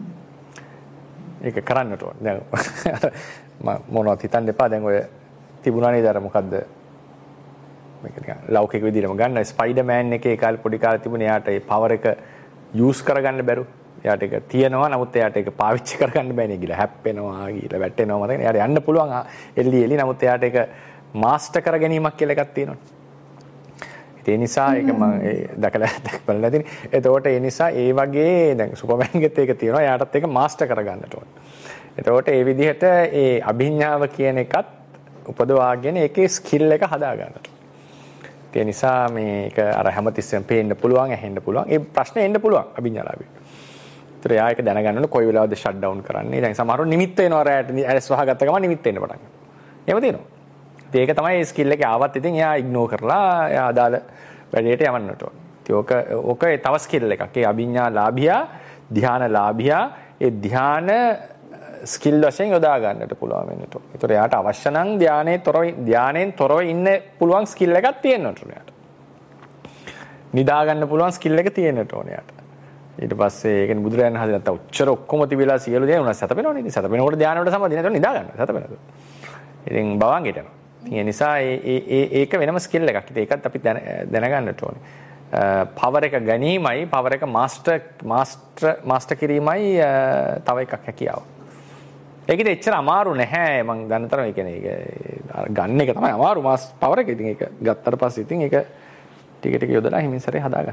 ඒක කරන්නට ඕනේ. දැන් මම මොනවද හිතන්න එපා. දැන් ඔය තිබුණා නේද අර මොකද්ද? මේක නිකන් ලෞකික විදිහටම ගන්න ස්පයිඩර්මෑන් එකේ ඒ කාලේ පොඩි කාලේ තිබුණේ එයාට ඒ පවර් එක යූස් කරගන්න බැරුව. එයාට ඒක තියෙනවා. නමුත් එයාට ඒක පාවිච්චි කරගන්න බෑනේ. ගිහලා හැප්පෙනවා, ගිහලා වැටෙනවා මතකනේ. එයාට යන්න පුළුවන් එල්ලි එල්ලි. නමුත් එයාට ඒක මාස්ටර් කර ගැනීමක් කියලා එකක් තියෙනවා. ඒ නිසා ඒක මම දැකලා දැක්වලා නැතිනේ. එතකොට ඒ නිසා ඒ වගේ දැන් සුපර්මෑන්ගෙත් ඒක තියෙනවා. එයාටත් ඒක මාස්ටර් කරගන්නට ඕන. එතකොට ඒ විදිහට ඒ අභිඥාව කියන එකත් උපදවාගෙන ඒකේ ස්කිල් එක හදා ගන්නට. ඒ නිසා මේක අර හැමතිස්සෙම පේන්න පුළුවන්, ඇහෙන්න පුළුවන්. ඒ ප්‍රශ්නේ එන්න පුළුවන් අභිඥාලාභී. ඒතර එයා ඒක දැනගන්න ඕනේ කොයි වෙලාවද ෂට් ඩවුන් කරන්නේ. දැන් සමහරව නිමිත්ත වෙනවා රැට ඇස් වහගත්ත ගමන් නිමිත්ත එන්න පටන් ගන්නවා. එහෙම තියෙනවා. ඒක තමයි ස්කිල් එක ආවත් ඉතින් එයා ඉග්නෝර් කරලා එයා අදාළ වැඩේට යවන්නට ඕන. ඉතින් ඕක ඕක තව ස්කිල් එකක්. ඒ අභිඥා ලාභියා, ධ්‍යාන ලාභියා ඒ ධ්‍යාන ස්කිල් වශයෙන් යොදා ගන්නට පුළුවන් වෙන්නට ඕන. ඒතර එයාට අවශ්‍ය නම් ධ්‍යානයේ තොරව ධ්‍යානෙන් තොරව ඉන්න පුළුවන් ස්කිල් එකක් තියෙන්නට ඕන එයාට. නිදා ගන්න පුළුවන් ස්කිල් එක තියෙන්නට ඕන එයාට. ඊට පස්සේ ඒ කියන්නේ බුදුරයන් හදලා නැත්නම් උච්චර ඔක්කොම තිබිලා සියලු දේ උනස් සතපෙනවනේ. ඉතින් සතපෙනකොට ධ්‍යානවලට සම්බන්ධ නැතුව නිදා ගන්න. සතපෙනද. ඉතින් බවංගෙට යනවා. ඒ නිසා ඒ ඒ ඒක වෙනම ස්කිල් එකක්. ඉතින් ඒකත් අපි දැනගන්නට ඕනේ. පවර් එක ගැනීමයි පවර් එක මාස්ටර් මාස්ටර් මාස්ටර් කිරීමයි තව එකක් හැකියාව. ඒකෙත් එච්චර අමාරු නැහැ මම දන්න තරම. ඒ කියන්නේ ඒක ගන්න එක තමයි අමාරු මාස් පවර් එක. ඉතින් ඒක ගත්තට පස්සේ ඉතින් ඒක ටික ටික යොදලා හිමින් සැරේ හදාගන්න.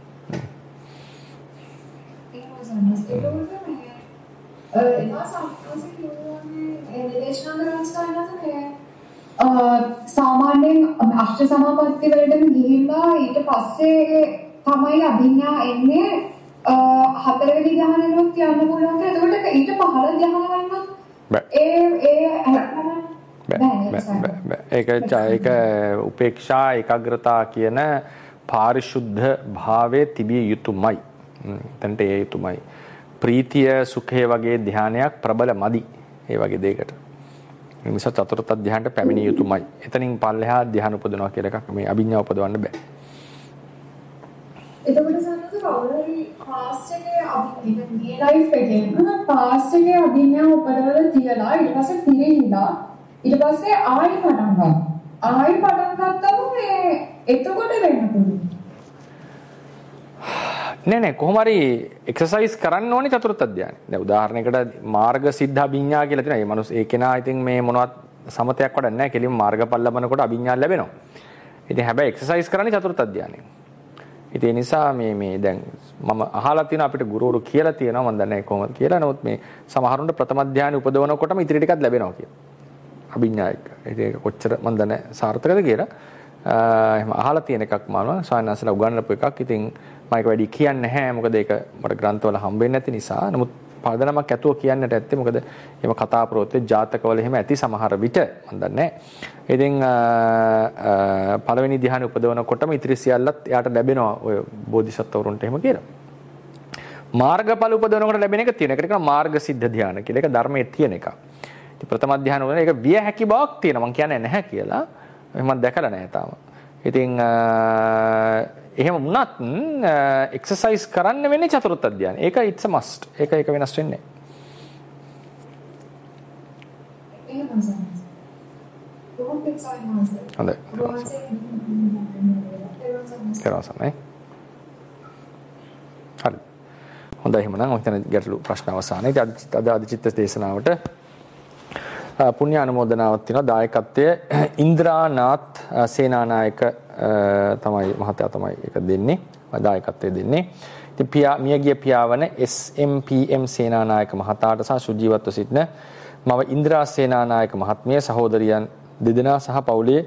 සාමාන්‍යයෙන් අෂ්ට සමාපatti වලටම ගිහිල්ලා ඊට පස්සේ තමයි අභිඥා එන්නේ හතරවෙනි ධ්‍යානෙලොත් යන්න පුළුවන් කියලා. එතකොට ඊට පහළ ධ්‍යානවලත් ඒ ඒ ඒක ඒක උපේක්ෂා ඒකාග්‍රතා කියන පාරිශුද්ධ භාවයේ තිබිය යුතුමයි. එතනට ඒ යුතුමයි. ප්‍රීතිය සුඛය වගේ ධ්‍යානයක් ප්‍රබල මදි. ඒ වගේ දෙයකට. මේ නිසා චතුර්ථ ධ්‍යානට පැමිණිය යුතුමයි. එතනින් පල්ලෙහා ධ්‍යාන උපදවනවා කියලා එකක් මේ අභිඥා උපදවන්න බෑ. එතකොට සන්නත ඔල්රෙඩි පාස්ට් එකේ අභිඥා ලයිෆ් එකේ පාස්ට් එකේ අභිඥා උපදවලා තියලා ඊට පස්සේ පිරිහිලා ඊට පස්සේ ආයෙ පටන් ගන්නවා. ආයෙ පටන් ගත්තම මේ එතකොට වෙන්න පුළුවන්. නෑ නෑ කොහොම හරි එක්සර්සයිස් කරන්න ඕනේ චතුර්ථ ධ්‍යානෙ. දැන් උදාහරණයකට මාර්ග සිද්ධ අභිඥා කියලා තියෙනවා. මේ මනුස්ස ඒ කෙනා ඉතින් මේ මොනවත් සමතයක් වඩන්නේ නැහැ. කෙලින්ම මාර්ගඵල ලබනකොට අභිඥා ලැබෙනවා. ඉතින් හැබැයි එක්සර්සයිස් කරන්නේ චතුර්ථ ධ්‍යානෙ. ඉතින් ඒ නිසා මේ මේ දැන් මම අහලා තියෙනවා අපිට ගුරුවරු කියලා තියෙනවා මම දන්නේ නැහැ කොහොමද කියලා. නමුත් මේ සමහරුන්ට ප්‍රථම ධ්‍යානෙ උපදවනකොටම ඉතිරි ටිකක් ලැබෙනවා කියලා. අභිඥා එක. ඒක කොච්චර මම දන්නේ සාර්ථකද කියලා. එහෙම අහලා තියෙන එකක් මානවා සායනසලා උගන්වපු එකක්. ඉතින් මම ඒක වැඩි කියන්නේ නැහැ. මොකද ඒක මට ග්‍රන්ථවල හම්බෙන්නේ නැති නිසා. නමුත් පදනමක් ඇතුව කියන්නට ඇත්තේ මොකද එහෙම කතා ප්‍රවෘත්ති ජාතකවල එහෙම ඇති සමහර විට මම දන්නේ නැහැ. ඉතින් පළවෙනි ධ්‍යාන උපදවනකොටම ඉතිරි සියල්ලත් එයාට ලැබෙනවා ඔය බෝධිසත්වරුන්ට එහෙම කියලා. මාර්ගඵල උපදවනකොට ලැබෙන එක තියෙන. ඒකට කියනවා මාර්ග සිද්ධ ධ්‍යාන කියලා. ඒක ධර්මයේ තියෙන එකක්. ඉතින් ප්‍රථම ධ්‍යාන වල ඒක විය හැකි බවක් තියෙනවා. මම කියන්නේ නැහැ කියලා. මම දැකලා නැහැ තාම. ඉතින් එහෙම වුණත් එක්සර්සයිස් කරන්න වෙන්නේ චතුර්ථ ධ්‍යාන. ඒක it's a must. ඒක ඒක වෙනස් වෙන්නේ නැහැ. හොඳයි. හරි. හොඳයි එහෙනම් මම හිතන්නේ ගැටළු ප්‍රශ්න අවසానයි. අද අද චිත්ත දේශනාවට පුණ්‍ය අනුමෝදනාවක් තියෙනවා. දායකත්වය ඉන්ද්‍රානාත් සේනානායක තමයි මහත්තයා තමයි ඒක දෙන්නේ. දායකත්වය දෙන්නේ. ඉතින් පියා මියගිය පියාවන S M P M Senanayake මහතාට සහ සුජීවත්ව සිටින මව ඉන්ද්‍රා සේනානායක මහත්මිය සහෝදරියන් දෙදෙනා සහ පවුලේ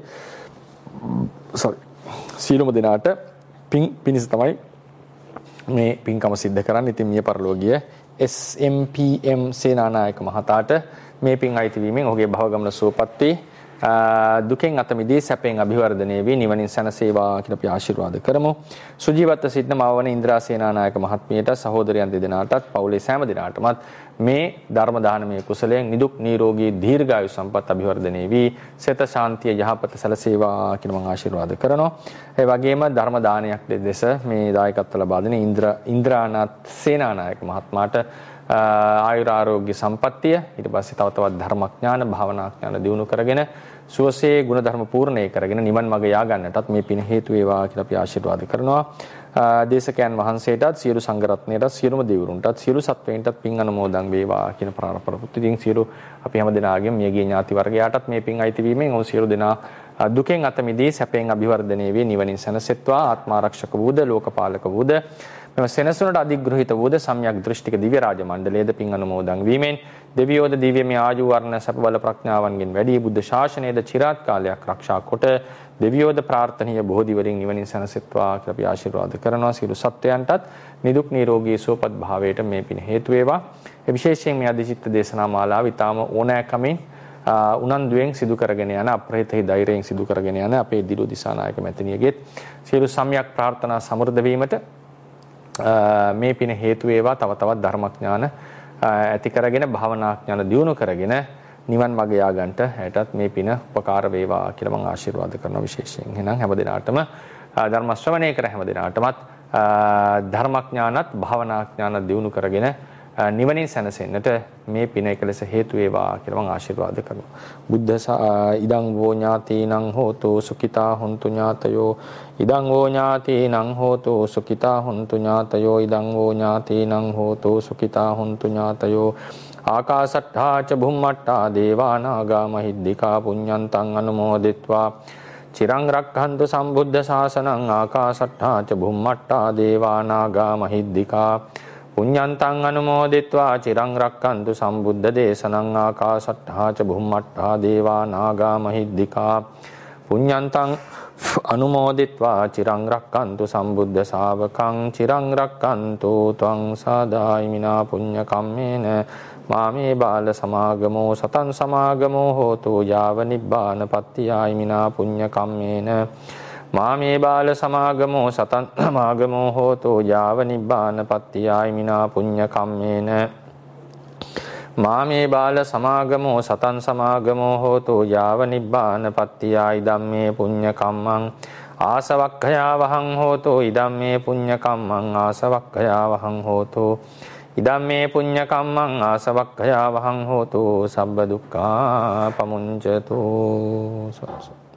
sorry සියලුම දෙනාට පින් පිනිස තමයි මේ පින්කම සිද්ධ කරන්නේ. ඉතින් මිය පරලෝකීය S M P M Senanayake මහතාට මේ පින් අයිති වීමෙන් ඔහුගේ භවගමන සුවපත් වී දුකෙන් අත මිදී සැපෙන් අභිවර්ධනය වී නිවනින් සැනසේවා කියලා අපි ආශිර්වාද කරමු. සුජීවත්ව සිටින මවවන ඉන්ද්‍රා සේනානායක මහත්මියට සහෝදරයන් දෙදෙනාටත් පවුලේ සෑම දෙනාටමත් මේ ධර්ම දානමය කුසලයෙන් නිදුක් නිරෝගී දීර්ඝායු සම්පත් අභිවර්ධනය වී සිත ශාන්තිය යහපත සැලසේවා කියලා මම ආශිර්වාද කරනවා. ඒ වගේම ධර්ම දානයක් දෙස මේ දායකත්ව ලබා දෙන ඉන්ද්‍ර ඉන්ද්‍රානාත් සේනානායක මහත්මයාට ආයුර ආරෝග්‍ය සම්පත්තිය ඊට පස්සේ තව තවත් ධර්මඥාන භාවනාඥාන දියුණු කරගෙන සුවසේ ගුණධර්ම පූර්ණේ කරගෙන නිවන් මඟ යා ගන්නටත් මේ පින හේතු වේවා කියලා අපි ආශිර්වාද කරනවා. දේශකයන් වහන්සේටත් සියලු සංඝ රත්නයටත් සියලුම දෙවිවරුන්ටත් සියලු සත්වයින්ටත් පින් අනුමෝදන් වේවා කියන ප්‍රාර්ථනා ඉතින් සියලු අපි හැම දෙනාගේම මියගිය ඥාති වර්ගයාටත් මේ පින් අයිති වීමෙන් ඔවුන් සියලු දෙනා දුකෙන් අත මිදී සැපෙන් අභිවර්ධනය වේ නිවනින් සැනසෙත්වා ආත්මාරක්ෂක වූද ලෝකපාලක වූද මෙම සෙනසුනට අධිග්‍රහිත වූද සම්‍යක් දෘෂ්ටික දිව්‍ය රාජ මණ්ඩලයේද පින් අනුමෝදන් වීමෙන් දෙවියෝද දිව්‍යමය ආයු වර්ණ සැප බල ප්‍රඥාවන්ගෙන් වැඩි බුද්ධ ශාසනයේද චිරාත් කාලයක් ආරක්ෂා කොට දෙවියෝද ප්‍රාර්ථනීය බෝධි වලින් නිවනින් සැනසෙත්වා කියලා අපි ආශිර්වාද කරනවා. සියලු සත්වයන්ටත් නිදුක් නිරෝගී සුවපත් භාවයට මේ පින හේතු වේවා. ඒ විශේෂයෙන් මේ අධිචිත්ත දේශනා මාලාව ඊටාම ඕනෑකමින් උනන්දුවෙන් සිදු කරගෙන යන අප්‍රහිතයි ධෛර්යයෙන් සිදු කරගෙන යන අපේ දිලු දිසානායක මැතිණියගේත් සියලු සම්‍යක් ප්‍රාර්ථනා සමෘද්ධ වීමට මේ පින හේතු වේවා. තව තවත් ධර්මඥාන ඇති කරගෙන භාවනාඥාන දියුණු කරගෙන නිවන් මඟ යා ගන්නට හැටත් මේ පින උපකාර වේවා කියලා මම ආශිර්වාද කරනවා විශේෂයෙන්. එහෙනම් හැම දිනාටම ධර්ම ශ්‍රවණය කර හැම දිනාටමත් ධර්මඥානත් භාවනාඥාන දියුණු කරගෙන නිවනින් සැනසෙන්නට මේ පින එක ලෙස හේතු වේවා කියලා මම ආශිර්වාද කරනවා. බුද්ධ ඉදං වෝ ඥාතිනං හෝතු සුඛිතා හොන්තු ඥාතයෝ ඉදං වෝ ඥාතිනං හෝතු සුඛිතා හොන්තු ඥාතයෝ ඉදං වෝ ඥාතිනං හෝතු සුඛිතා හොන්තු ඥාතයෝ ආකාශට්ඨා ච භුම්මට්ඨා දේවා නාග මහිද්దికා පුඤ්ඤන්තං අනුමෝදිත්වා චිරං රක්ඛන්තු සම්බුද්ධ ශාසනං ආකාශට්ඨා ච භුම්මට්ඨා දේවා නාග මහිද්దికා පුඤ්ඤන්තං අනුමෝදිත්වා චිරං රක්ඛන්තු සම්බුද්ධ දේශනං ආකාශට්ඨා ච භුම්මට්ඨා දේවා නාග මහිද්దికා පුඤ්ඤන්තං අනුමෝදිත්වා චිරං රක්ඛන්තු සම්බුද්ධ ශාවකං චිරං රක්ඛන්තු ත්වං සදායිමිනා පුඤ්ඤ කම්මේන මාමේ බාල සමාගමෝ සතං සමාගමෝ හෝතු යාව නිබ්බාන පත්තියායිමිනා පුඤ්ඤ කම්මේන මාමේ බාල සමාගමෝ සතං සමාගමෝ හෝතු යාව නිබ්බාන පත්තියායිමිනා පුඤ්ඤ කම්මේන මාමේ බාල සමාගමෝ සතං සමාගමෝ හෝතු යාව නිබ්බාන පත්තියායි ධම්මේ පුඤ්ඤ කම්මං ආසවක්ඛයා වහං හෝතු ඉදම්මේ පුඤ්ඤ කම්මං ආසවක්ඛයා වහං හෝතු ඉදම්මේ පුඤ්ඤ කම්මං ආසවක්ඛයා වහං හෝතු සබ්බ දුක්ඛා පමුඤ්චතු.